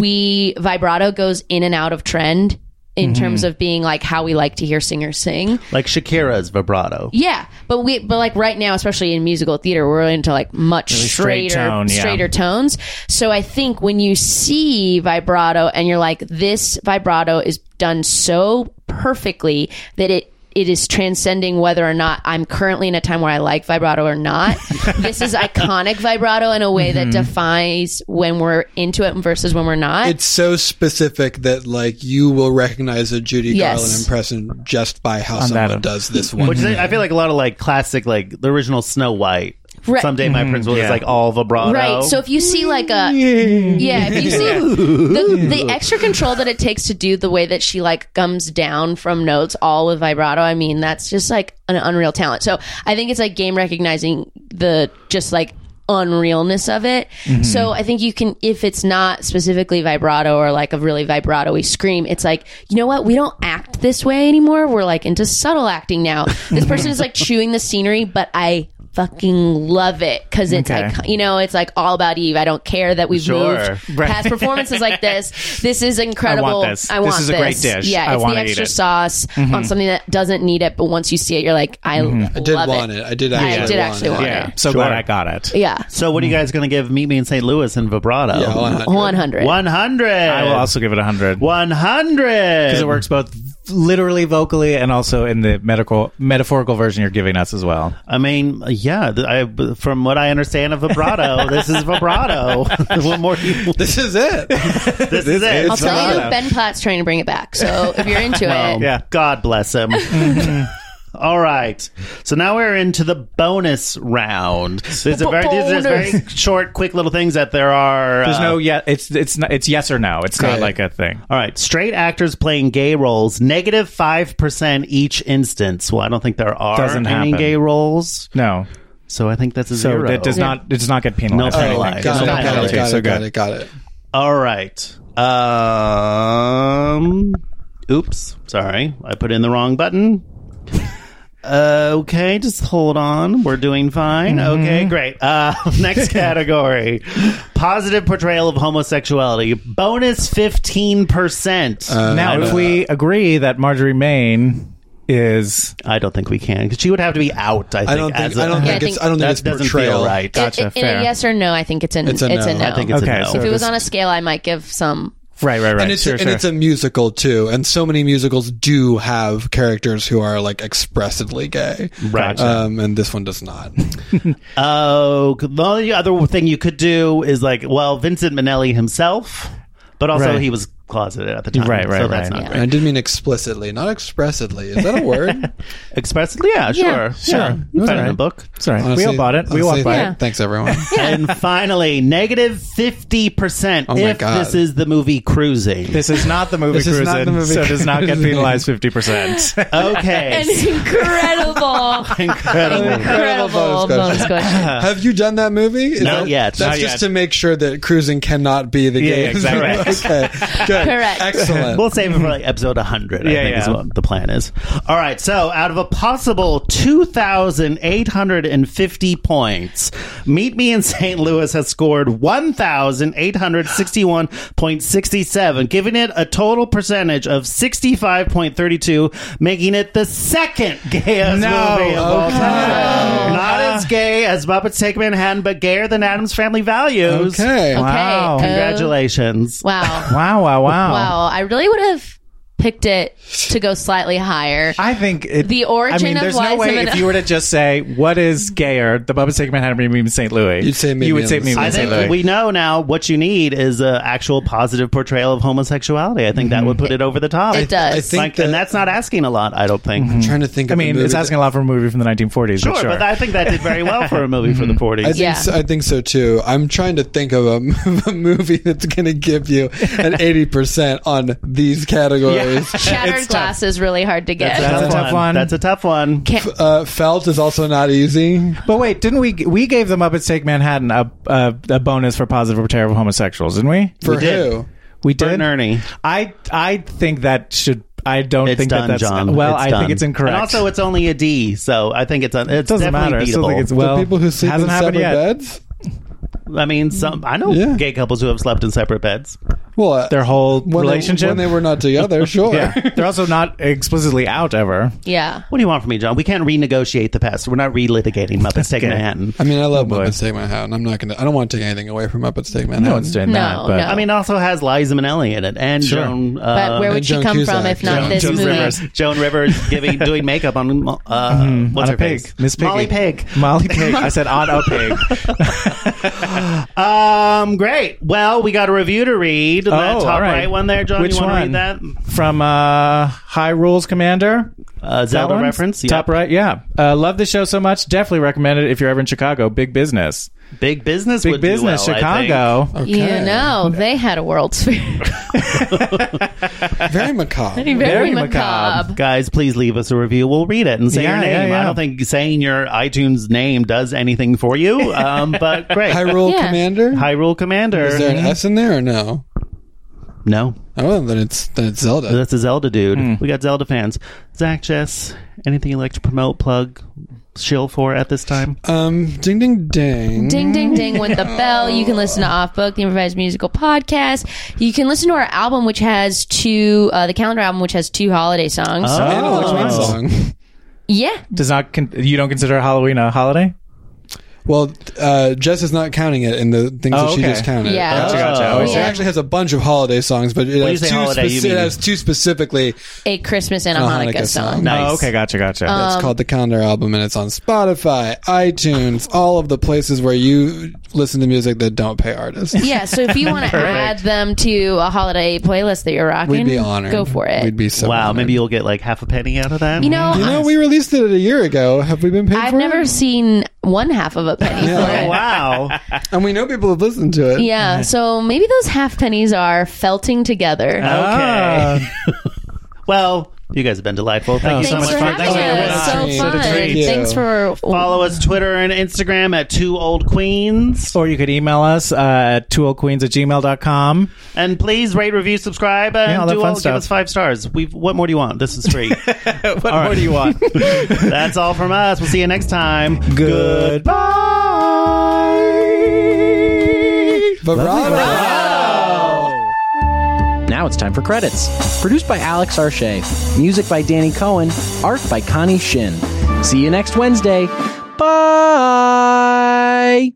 we vibrato goes in and out of trend in terms of being like how we like to hear singers sing. Like Shakira's vibrato. Yeah, but we but like right now, especially in musical theater, we're into like much Really straight straighter tone, yeah. straighter tones. So I think when you see vibrato and you're like, this vibrato is done so perfectly that it it is transcending whether or not I'm currently in a time where I like vibrato or not. This is iconic vibrato in a way that defies when we're into it versus when we're not. It's so specific that like you will recognize a Judy Yes. Garland impression just by how On someone that. does this one. Which is, I feel like a lot of like classic, like the original Snow White. Right. Someday My Prince Will yeah. is like all vibrato. Right. So if you see like a yeah, if you see the, the extra control that it takes to do the way that she like comes down from notes all with vibrato, I mean that's just like an unreal talent. So I think it's like game recognizing the just like unrealness of it. So I think you can, if it's not specifically vibrato or like a really vibrato-y scream, it's like, you know what, we don't act this way anymore, we're like into subtle acting now. This person is like chewing the scenery, but I fucking love it because it's Okay. like, you know, it's like all about Eve. I don't care that we've Sure. moved Right. past performances like this. This is incredible. I want this. I This want is a great dish. Yeah, I it's the wanna eat extra it. sauce on something that doesn't need it, but once you see it, you're like, I, I did love want it. I did actually. I did want actually it. want Yeah, it. so Sure. glad I got it. Yeah, So what are you guys going to give Meet Me in Saint Louis in vibrato? Yeah, one hundred. one hundred. one hundred. I will also give it a hundred one hundred. because it works both literally vocally and also in the medical metaphorical version you're giving us as well. I mean, yeah. th- I, from what I understand of vibrato, this is vibrato. What more? Do you, This is it. this is it. I'll tell you, vibrato. Ben Platt's trying to bring it back. So if you're into Well, it, Yeah. God bless him. All right. So now we're into the bonus round. There's a very, there's very short, quick little things that there are. There's uh, no yeah. It's it's not, it's yes or no. It's not Okay. like a thing. All right. Straight actors playing gay roles, negative five percent each instance. Well, I don't think there are Doesn't any happen. gay roles. No. So I think that's a So zero. it does not it does not get penalized. No or anything. penalized. Got So it. not Got it. penalty. Got So it. Got good. it. Got it. All right. Um. Oops. Sorry. I put in the wrong button. Uh, okay, just hold on. We're doing fine. Okay, great. Uh, next category. Positive portrayal of homosexuality. Bonus fifteen percent. Now, if we agree that Marjorie Main is I don't think we can, because she would have to be out, I think. I don't think. as a- I don't Yeah, think I it's. think- I don't think that it's doesn't portrayal. feel right. in, Gotcha, in fair. a yes or no, I think it's an It's a no. It's a no. I think it's Okay, a no. so if it was this- on a scale, I might give some. right, right, right. And it's sure, and sure. it's a musical too, and so many musicals do have characters who are like expressly gay, Right. Um, and this one does not. Oh, the only other thing you could do is like, well, Vincent Minnelli himself, but also Right. he was closeted at the time. Right, right, so that's right. not Yeah. And I did mean explicitly, not expressly. Is that a word? Expressly, yeah, sure, Yeah, sure. Yeah, you That's find it in all a right. book. Sorry, we Honestly- all bought it. We honestly, walked by Yeah. it. Thanks, everyone. And finally, negative fifty percent Oh my if God. this is the movie Cruising. This is not the movie This is not Cruisin', the movie so it does not get Cruisin'. penalized fifty percent. Okay. An incredible, Incredible. incredible bonus bonus question. question. Have you done that movie? Is Not that- yet. That's Not just yet. to make sure that cruising cannot be the Yeah, gay. yeah, exactly. okay, good, Correct. excellent. We'll save it for like episode one hundred, I Yeah, think is yeah. what the plan is. All right, so out of a possible two thousand eight hundred fifty points, Meet Me in Saint Louis has scored one thousand eight hundred sixty-one point six seven, giving it a total percentage of sixty-five point three two, making it the second gayest No. movie of all Okay. time. Not as gay as Muppets Take Manhattan, but gayer than Addams Family Values. Okay. Wow. Okay. uh, Congratulations. Wow. Wow, wow, wow. Wow. I really would have picked it to go slightly higher. I think it, The origin I mean, of there's why no way some of if the- you were to just say what is gayer, the Bubba Take Manhattan, Meet Me in Saint Louis. You'd say Meet you Me would say in Meet Me I in Saint think Louis. we know now what you need is an actual positive portrayal of homosexuality. I think that would put it over the top. It does. I think Like, that, and that's not asking a lot, I don't think. I'm trying to think. I Of mean, a movie it's asking a lot for a movie from the nineteen forties. Sure, but sure. but I think that did very well for a movie for the I forties. think Yeah. so, I think so too. I'm trying to think of a, a movie that's going to give you an eighty percent on these categories. categories. Shattered It's glass is really hard to get. That's a tough one. That's a tough one. Can't- Uh, felt is also not easy. But wait, didn't we we gave the Muppets Take Manhattan a, a a bonus for positive or terrible homosexuals, didn't we? For We did. who? We Bert did. and Ernie. I I think that should. I don't It's think done, that that's John. well. It's I done. think it's incorrect. And also, it's only a D, so I think it's un- it's it doesn't definitely matter. I still beatable. think it's well. the people who sleep in hasn't happened separate yet. beds? I mean, some I know Yeah. gay couples who have slept in separate beds. Well, uh, Their whole when relationship. They, when they were not together, sure. yeah, they're also not explicitly out ever. yeah. What do you want from me, John? We can't renegotiate the past. We're not relitigating Muppets Take Okay. Manhattan. I mean, I love Oh, boy. Muppets Take Manhattan. I'm not gonna. I don't want to take anything away from Muppets Take Manhattan. No one's doing No, that. But no. I mean, it also has Liza Minnelli in it, and Sure. Joan. Uh, But where would and she Joan come Cusack. from if not Joan- this Joan movie? Rivers. Joan Rivers giving doing makeup on uh, Mhm. what's on her a pig, face? Miss Piggy. Molly Pig. Molly Pig. I said on a pig. Um, great. Well, we got a review to read. That Oh, top all right. right one there, John. Which you want to one? read that? From uh, High Rules Commander. Uh, That Zelda one? reference. Top Yep. right, yeah. Uh, love the show so much. Definitely recommend it if you're ever in Chicago. Big business. Big business. Big would do business, well, I think. Chicago. Okay. You know, they had a World's Fair. Very macabre. Very, Very macabre. macabre. Guys, please leave us a review. We'll read it and say Yeah, your yeah, name. yeah. I don't think saying your iTunes name does anything for you, um, but great. Hyrule Yeah. Commander. Hyrule Commander. Is there an S in there or no? No, Oh, well, then it's then it's Zelda. that's a Zelda dude. Hmm. We got Zelda fans. Zach, Jess, anything you'd like to promote, plug, shill for at this time? Um, ding ding ding. Ding, ding, ding with the bell. You can listen to Off Book, the improvised musical podcast. You can listen to our album, which has two, uh, the calendar album, which has two holiday songs. Oh. And a Halloween song. Yeah. Does not con- you don't consider Halloween a holiday? Well, uh, Jess is not counting it in the things Oh, that she okay. just counted. Yeah. Gotcha, gotcha. Oh. Oh, It Yeah. actually has a bunch of holiday songs, but it, When has you say two, holiday, you speci- mean- it has two specifically. A Christmas and a, A Hanukkah, Hanukkah song. song. Nice. Oh, okay, gotcha, gotcha. Um, It's called the Calendar Album, and it's on Spotify, iTunes, all of the places where you listen to music that don't pay artists. Yeah, so if you want to add them to a holiday playlist that you're rocking, We'd be honored. go for it. We'd be so wow, honored. maybe you'll get like half a penny out of that. you know, You know, we released it a year ago. Have we been paid I've for never it? seen one half of a penny Yeah. for Oh, it. wow. And we know people have listened to it. Yeah, so maybe those half pennies are felting together. Ah. Okay. Well, you guys have been delightful. Thank Oh, you so so Thanks much for much for fun. having Thanks us. for So the fun. treat. Thank you. Thanks for Follow us Twitter and Instagram at Two Old Queens. Or you could email us uh, at two old queens at gmail dot com. And please rate, review, subscribe, and Yeah, all that do fun all, give stuff. us five stars. We've, what more do you want? This is free. What more do you want? That's all from us. We'll see you next time. Goodbye. Vibrato. Now it's time for credits. Produced by Alex Arche. Music by Danny Cohen. Art by Connie Shin. See you next Wednesday. Bye!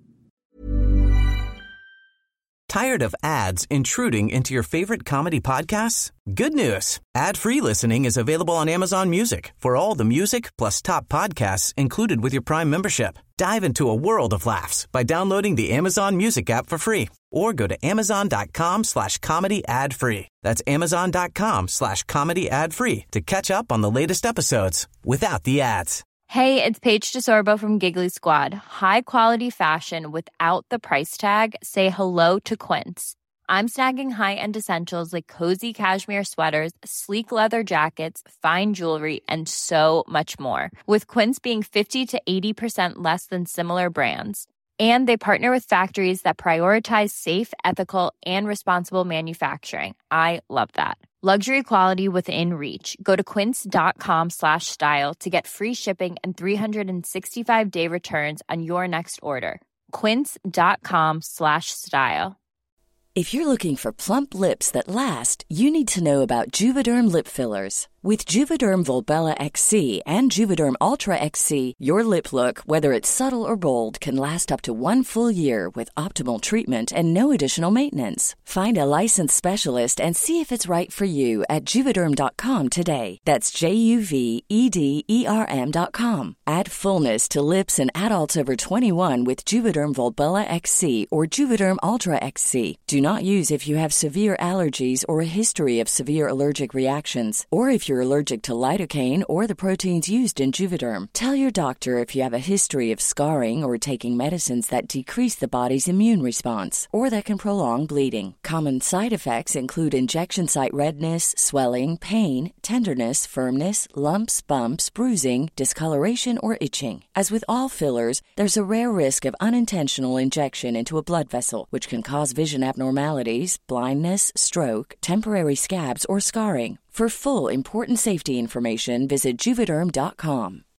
Tired of ads intruding into your favorite comedy podcasts? Good news. Ad-free listening is available on Amazon Music for all the music plus top podcasts included with your Prime membership. Dive into a world of laughs by downloading the Amazon Music app for free or go to amazon.com slash comedy ad free. That's amazon.com slash comedy ad free to catch up on the latest episodes without the ads. Hey, it's Paige DeSorbo from Giggly Squad. High quality fashion without the price tag. Say hello to Quince. I'm snagging high-end essentials like cozy cashmere sweaters, sleek leather jackets, fine jewelry, and so much more. With Quince being fifty to eighty percent less than similar brands. And they partner with factories that prioritize safe, ethical, and responsible manufacturing. I love that. Luxury quality within reach. Go to quince.com slash style to get free shipping and three sixty-five day returns on your next order. Quince.com slash style. If you're looking for plump lips that last, you need to know about Juvederm lip fillers. With Juvederm Volbella X C and Juvederm Ultra X C, your lip look, whether it's subtle or bold, can last up to one full year with optimal treatment and no additional maintenance. Find a licensed specialist and see if it's right for you at Juvederm dot com today. That's J U V E D E R M dot com. Add fullness to lips in adults over twenty-one with Juvederm Volbella X C or Juvederm Ultra X C. Do not use if you have severe allergies or a history of severe allergic reactions, or if you're allergic to lidocaine or the proteins used in Juvederm. Tell your doctor if you have a history of scarring or taking medicines that decrease the body's immune response or that can prolong bleeding. Common side effects include injection site redness, swelling, pain, tenderness, firmness, lumps, bumps, bruising, discoloration, or itching. As with all fillers, there's a rare risk of unintentional injection into a blood vessel, which can cause vision abnormalities, blindness, stroke, temporary scabs, or scarring. For full, important safety information, visit Juvederm dot com.